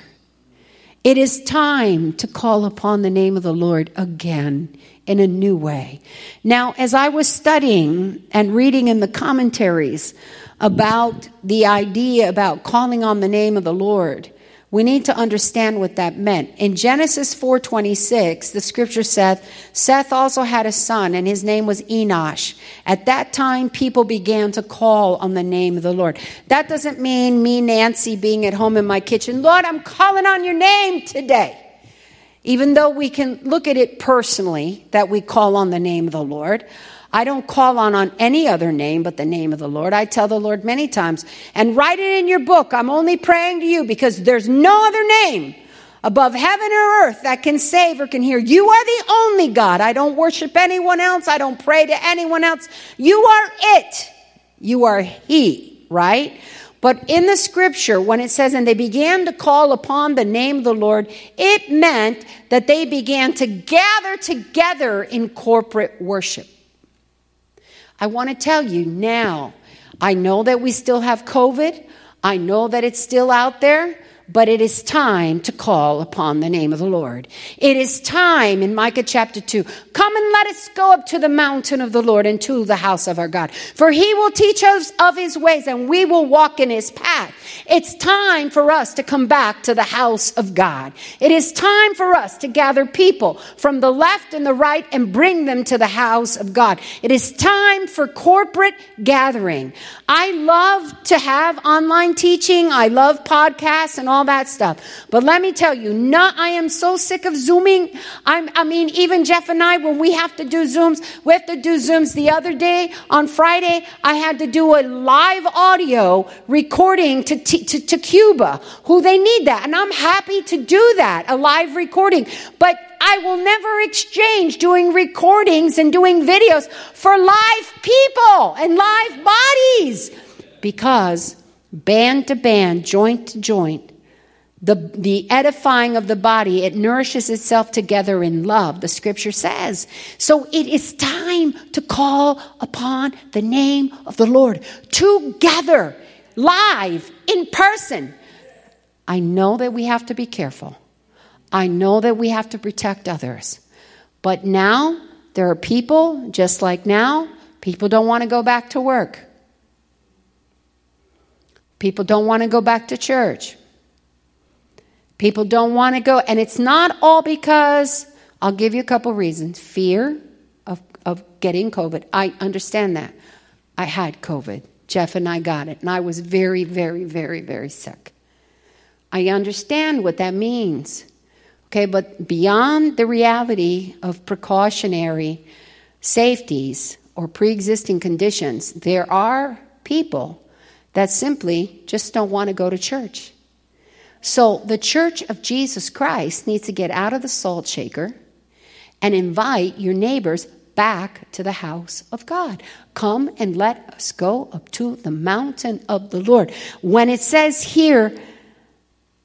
It is time to call upon the name of the Lord again in a new way. Now, as I was studying and reading in the commentaries about the idea about calling on the name of the Lord, we need to understand what that meant. In Genesis four twenty-six, the scripture said, Seth also had a son, and his name was Enosh. At that time, people began to call on the name of the Lord. That doesn't mean me, Nancy, being at home in my kitchen, Lord, I'm calling on your name today. Even though we can look at it personally, that we call on the name of the Lord, I don't call on, on any other name but the name of the Lord. I tell the Lord many times, and write it in your book, I'm only praying to you because there's no other name above heaven or earth that can save or can hear. You are the only God. I don't worship anyone else. I don't pray to anyone else. You are it. You are he, right? But in the scripture, when it says, and they began to call upon the name of the Lord, it meant that they began to gather together in corporate worship. I want to tell you now, I know that we still have COVID. I know that it's still out there, but it is time to call upon the name of the Lord. It is time in Micah chapter two, come and let us go up to the mountain of the Lord and to the house of our God. For he will teach us of his ways and we will walk in his path. It's time for us to come back to the house of God. It is time for us to gather people from the left and the right and bring them to the house of God. It is time for corporate gathering. I love to have online teaching. I love podcasts and all that stuff. But let me tell you, not, I am so sick of Zooming. I'm, I mean, even Jeff and I, when we have to do Zooms, we have to do Zooms. The other day, on Friday, I had to do a live audio recording to, t- to, to Cuba, who they need that. And I'm happy to do that, a live recording. But I will never exchange doing recordings and doing videos for live people and live bodies. Because band to band, joint to joint, the, the edifying of the body, it nourishes itself together in love, the scripture says. So it is time to call upon the name of the Lord together, live, in person. I know that we have to be careful. I know that we have to protect others. But now, there are people, just like now, people don't want to go back to work. People don't want to go back to church. People don't want to go. And it's not all because, I'll give you a couple reasons. Fear of, of getting COVID. I understand that. I had COVID. Jeff and I got it. And I was very, very, very, very sick. I understand what that means. Okay, but beyond the reality of precautionary safeties or pre-existing conditions, there are people that simply just don't want to go to church. So the Church of Jesus Christ needs to get out of the salt shaker and invite your neighbors back to the house of God. Come and let us go up to the mountain of the Lord. When it says here,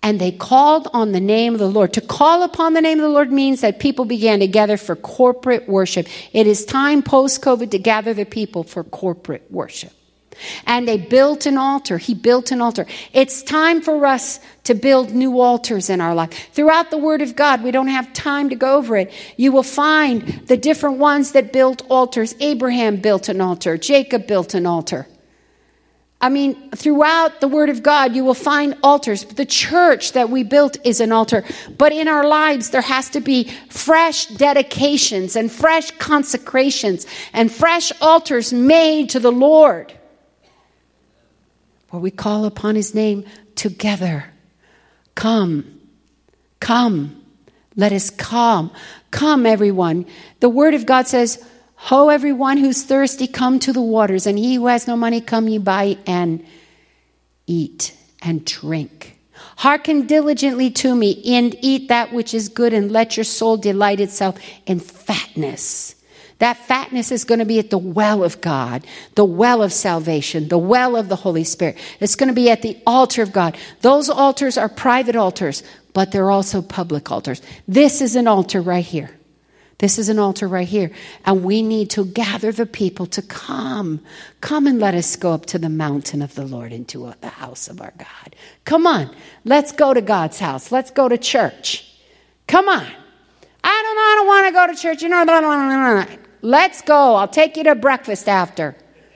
And they called on the name of the Lord. To call upon the name of the Lord means that people began to gather for corporate worship. It is time post-COVID to gather the people for corporate worship. And they built an altar. He built an altar. It's time for us to build new altars in our life. Throughout the Word of God, we don't have time to go over it. You will find the different ones that built altars. Abraham built an altar. Jacob built an altar. I mean, throughout the Word of God, you will find altars. The church that we built is an altar. But in our lives, there has to be fresh dedications and fresh consecrations and fresh altars made to the Lord, where we call upon His name together. Come, come, let us come. Come, everyone. The Word of God says, ho, everyone who's thirsty, come to the waters. And he who has no money, come ye buy and eat and drink. Hearken diligently to me and eat that which is good, and let your soul delight itself in fatness. That fatness is going to be at the well of God, the well of salvation, the well of the Holy Spirit. It's going to be at the altar of God. Those altars are private altars, but they're also public altars. This is an altar right here. This is an altar right here. And we need to gather the people to come. Come and let us go up to the mountain of the Lord, into the house of our God. Come on. Let's go to God's house. Let's go to church. Come on. I don't know. I don't want to go to church. You know, blah, blah, blah, blah. Let's go. I'll take you to breakfast after.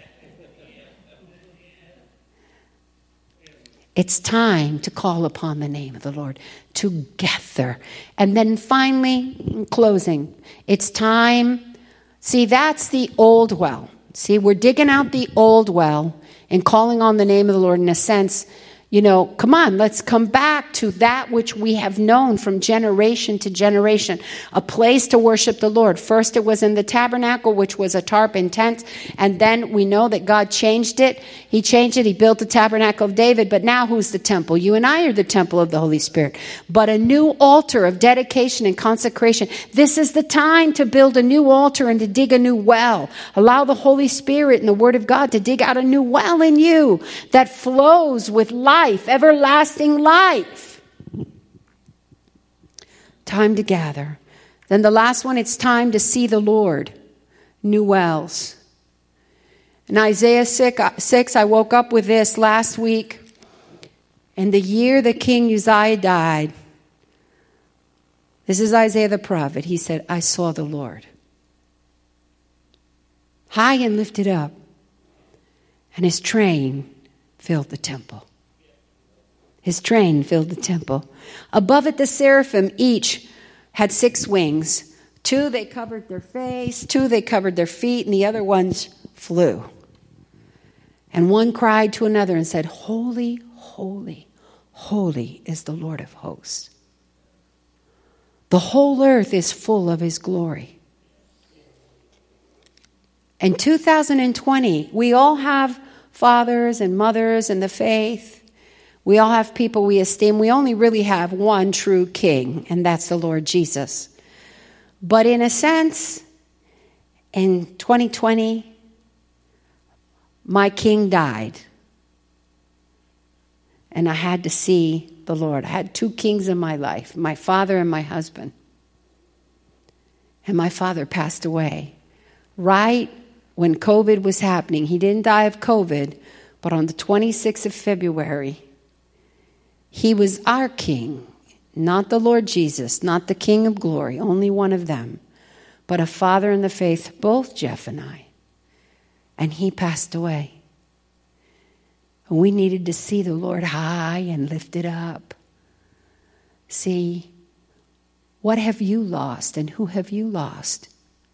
It's time to call upon the name of the Lord together. And then finally, in closing, it's time. See, that's the old well. See, we're digging out the old well and calling on the name of the Lord in a sense. You know, come on, let's come back to that which we have known from generation to generation, a place to worship the Lord. First, it was in the tabernacle, which was a tarp and tent. And then we know that God changed it. He changed it. He built the tabernacle of David. But now who's the temple? You and I are the temple of the Holy Spirit. But a new altar of dedication and consecration. This is the time to build a new altar and to dig a new well. Allow the Holy Spirit and the Word of God to dig out a new well in you that flows with life. Life, everlasting life. Time to gather. Then the last one, it's time to see the Lord. New wells. In Isaiah six, I woke up with this last week. In the year that King Uzziah died, this is Isaiah the prophet. He said, I saw the Lord high and lifted up, and his train filled the temple. His train filled the temple. Above it, the seraphim each had six wings. Two, they covered their face. Two, they covered their feet. And the other ones flew. And one cried to another and said, Holy, holy, holy is the Lord of hosts. The whole earth is full of his glory. In two thousand twenty, we all have fathers and mothers in the faith. We all have people we esteem. We only really have one true king, and that's the Lord Jesus. But in a sense, in twenty twenty, my king died. And I had to see the Lord. I had two kings in my life, my father and my husband. And my father passed away right when COVID was happening. He didn't die of COVID, but on the twenty-sixth of February, he was our king, not the Lord Jesus, not the King of glory, only one of them, but a father in the faith, both Jeff and I. And he passed away. And we needed to see the Lord high and lifted up. See, what have you lost and who have you lost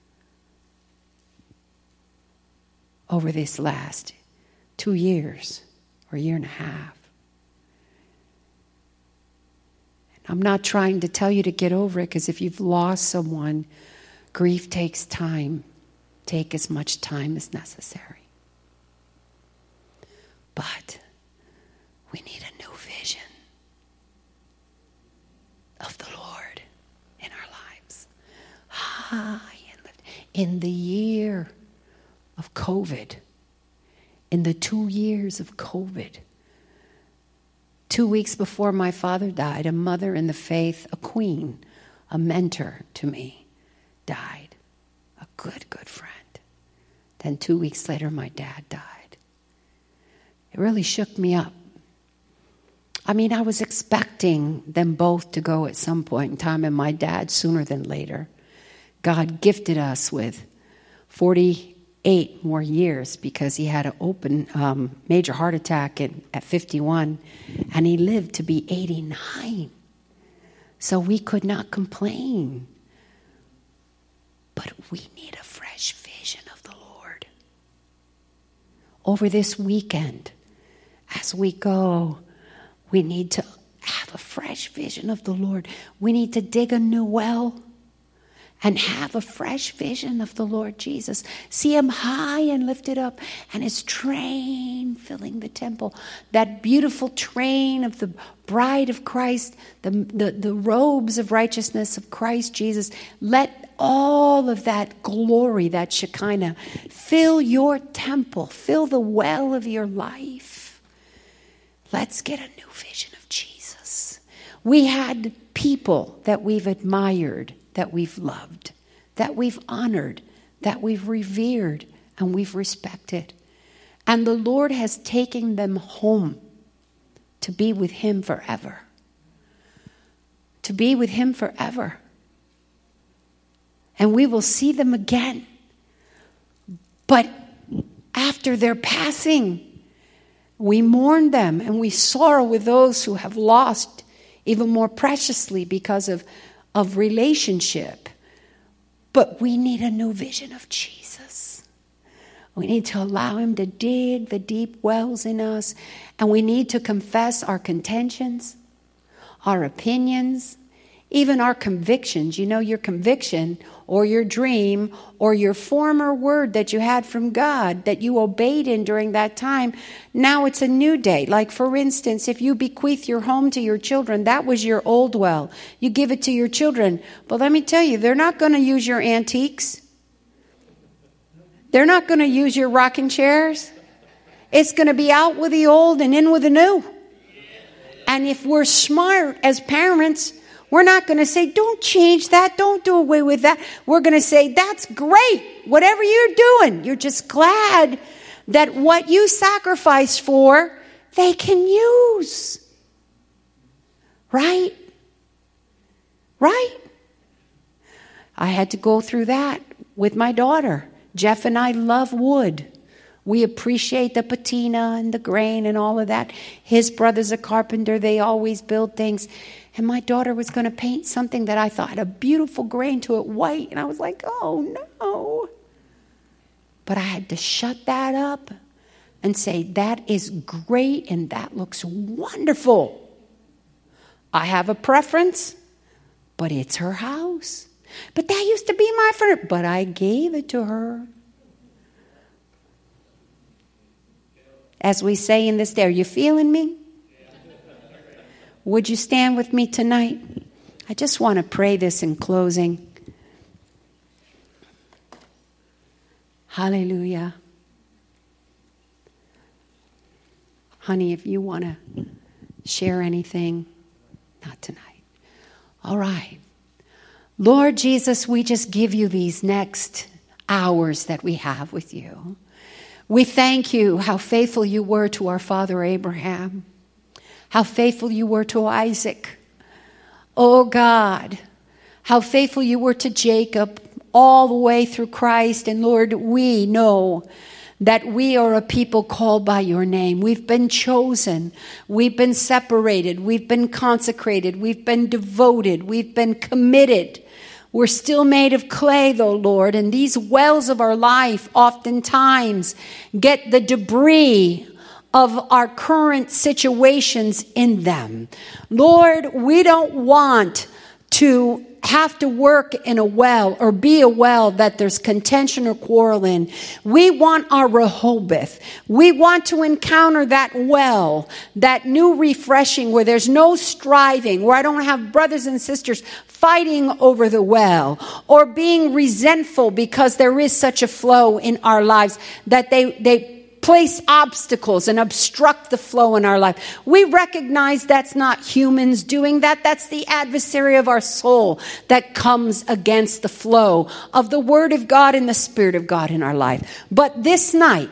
over this last two years or year and a half? I'm not trying to tell you to get over it, because if you've lost someone, grief takes time. Take as much time as necessary. But we need a new vision of the Lord in our lives. High and lifted. In the year of COVID, in the two years of COVID, Two weeks before my father died, a mother in the faith, a queen, a mentor to me, died. A good, good friend. Then two weeks later, my dad died. It really shook me up. I mean, I was expecting them both to go at some point in time, and my dad sooner than later. God gifted us with forty-eight more years because he had an open um, major heart attack at, at fifty-one, and he lived to be eighty-nine. So we could not complain. But we need a fresh vision of the Lord. Over this weekend, as we go, we need to have a fresh vision of the Lord. We need to dig a new well and have a fresh vision of the Lord Jesus. See him high and lifted up, and his train filling the temple. That beautiful train of the bride of Christ, the, the, the robes of righteousness of Christ Jesus. Let all of that glory, that Shekinah, fill your temple, fill the well of your life. Let's get a new vision of Jesus. We had people that we've admired, that we've loved, that we've honored, that we've revered, and we've respected. And the Lord has taken them home to be with him forever. To be with him forever. And we will see them again. But after their passing, we mourn them and we sorrow with those who have lost even more preciously because of, of relationship. But we need a new vision of Jesus. We need to allow him to dig the deep wells in us. And we need to confess our contentions, our opinions, even our convictions. You know, your conviction or your dream or your former word that you had from God that you obeyed in during that time. Now it's a new day. Like, for instance, if you bequeath your home to your children, that was your old well. You give it to your children. But let me tell you, they're not going to use your antiques. They're not going to use your rocking chairs. It's going to be out with the old and in with the new. And if we're smart as parents, we're not going to say, don't change that. Don't do away with that. We're going to say, that's great. Whatever you're doing, you're just glad that what you sacrificed for, they can use. Right? Right? I had to go through that with my daughter. Jeff and I love wood. We appreciate the patina and the grain and all of that. His brother's a carpenter. They always build things. And my daughter was going to paint something that I thought had a beautiful grain to it, white. And I was like, oh, no. But I had to shut that up and say, that is great and that looks wonderful. I have a preference, but it's her house. But that used to be my furniture. But I gave it to her. As we say in this day, are you feeling me? Would you stand with me tonight? I just want to pray this in closing. Hallelujah. Honey, if you want to share anything, not tonight. All right. Lord Jesus, we just give you these next hours that we have with you. We thank you how faithful you were to our father Abraham. How faithful you were to Isaac. Oh God, how faithful you were to Jacob all the way through Christ. And Lord, we know that we are a people called by your name. We've been chosen. We've been separated. We've been consecrated. We've been devoted. We've been committed. We're still made of clay, though, Lord. And these wells of our life oftentimes get the debris of our current situations in them. Lord, we don't want to have to work in a well or be a well that there's contention or quarrel in. We want our Rehoboth. We want to encounter that well, that new refreshing where there's no striving, where I don't have brothers and sisters fighting over the well or being resentful because there is such a flow in our lives that they, they place obstacles and obstruct the flow in our life. We recognize that's not humans doing that. That's the adversary of our soul that comes against the flow of the Word of God and the Spirit of God in our life. But this night,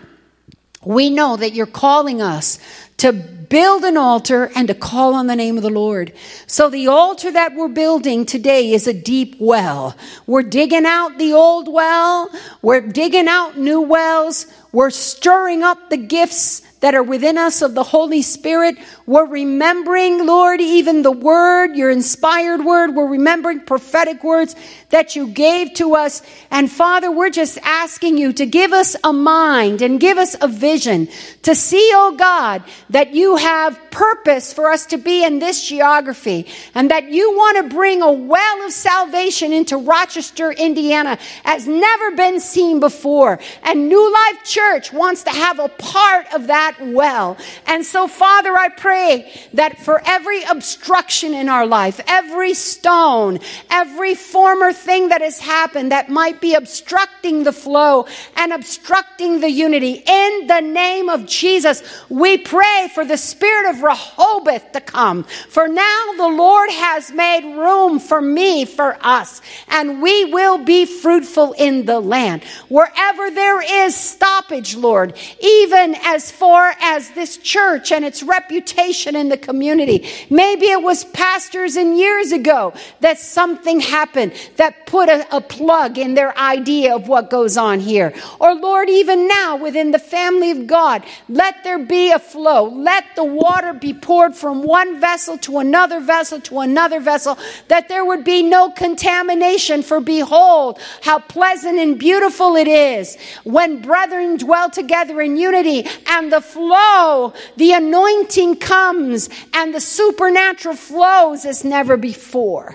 we know that you're calling us to build an altar and to call on the name of the Lord. So the altar that we're building today is a deep well. We're digging out the old well. We're digging out new wells. We're stirring up the gifts that are within us of the Holy Spirit. We're remembering, Lord, even the word, your inspired word. We're remembering prophetic words that you gave to us. And Father, we're just asking you to give us a mind and give us a vision to see, oh God, that you have purpose for us to be in this geography and that you want to bring a well of salvation into Rochester, Indiana, as never been seen before. And New Life Church wants to have a part of that well. And so, Father, I pray that for every obstruction in our life, every stone, every former thing that has happened that might be obstructing the flow and obstructing the unity, in the name of Jesus, we pray for the spirit of Rehoboth to come. For now the Lord has made room for me, for us, and we will be fruitful in the land. Wherever there is stoppage, Lord, even as far as this church and its reputation in the community, maybe it was pastors and years ago that something happened that put a, a plug in their idea of what goes on here. Or Lord, even now within the family of God, let there be a flow. Let the water be poured from one vessel to another vessel to another vessel, that there would be no contamination. For behold, how pleasant and beautiful it is when brethren dwell together in unity, and the flow, the anointing comes, and the supernatural flows as never before.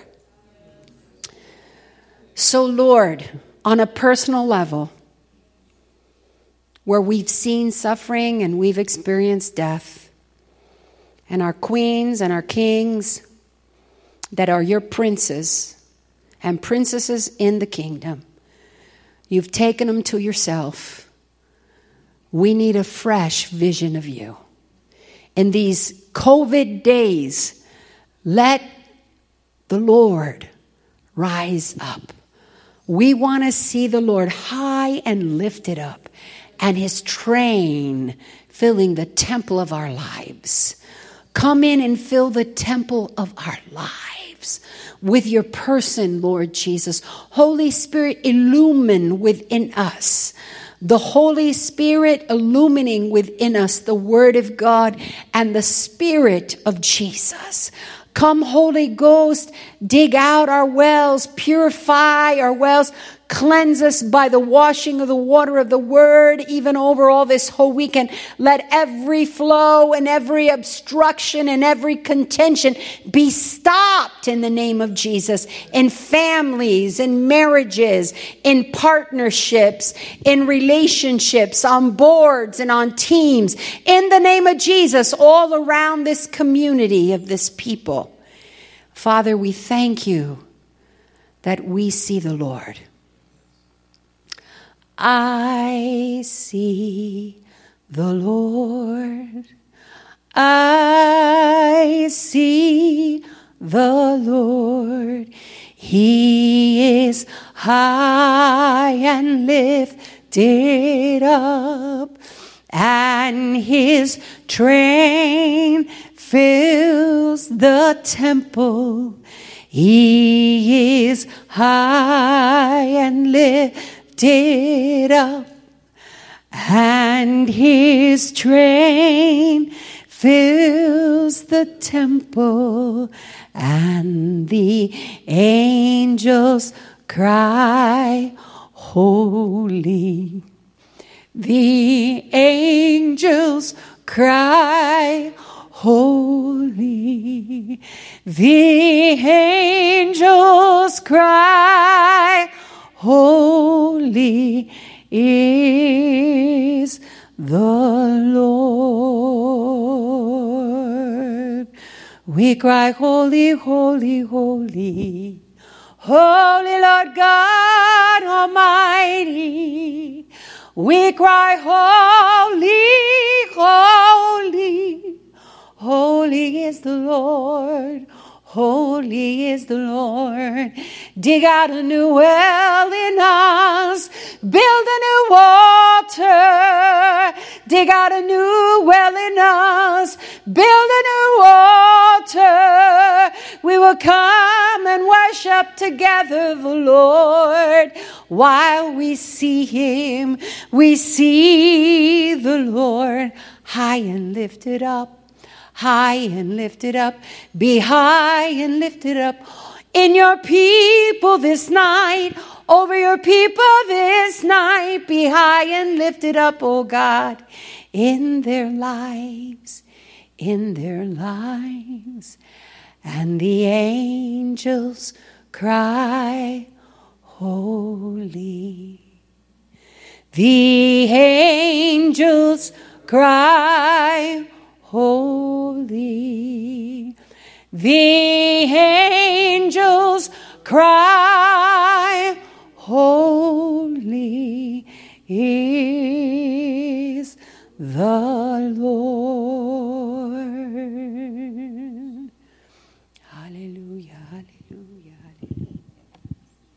So Lord, on a personal level, where we've seen suffering and we've experienced death, and our queens and our kings that are your princes and princesses in the kingdom, you've taken them to yourself. We need a fresh vision of you. In these COVID days, let the Lord rise up. We want to see the Lord high and lifted up, and his train filling the temple of our lives. Come in and fill the temple of our lives with your person, Lord Jesus. Holy Spirit, illumine within us. The Holy Spirit illumining within us the Word of God and the Spirit of Jesus. Come, Holy Ghost, dig out our wells, purify our wells, cleanse us by the washing of the water of the Word, even over all this whole weekend. Let every flow and every obstruction and every contention be stopped in the name of Jesus, in families, in marriages, in partnerships, in relationships, on boards and on teams, in the name of Jesus, all around this community of this people. Father, we thank you that we see the Lord. I see the Lord. I see the Lord. He is high and lifted up, and his train fills the temple. He is high and lifted up, and his train fills the temple, and the angels cry, holy. The angels cry, holy. The angels cry, holy is the Lord. We cry, holy, holy, holy. Holy Lord God Almighty. We cry, holy, Holy is the Lord. Holy is the Lord. Dig out a new well in us. Build a new water. Dig out a new well in us. Build a new water. We will come and worship together the Lord. While we see him, we see the Lord high and lifted up. High and lifted up, be high and lifted up in your people this night, over your people this night. Be high and lifted up, oh God, in their lives, in their lives. And the angels cry, holy. The angels cry, holy. The angels cry, holy is the Lord.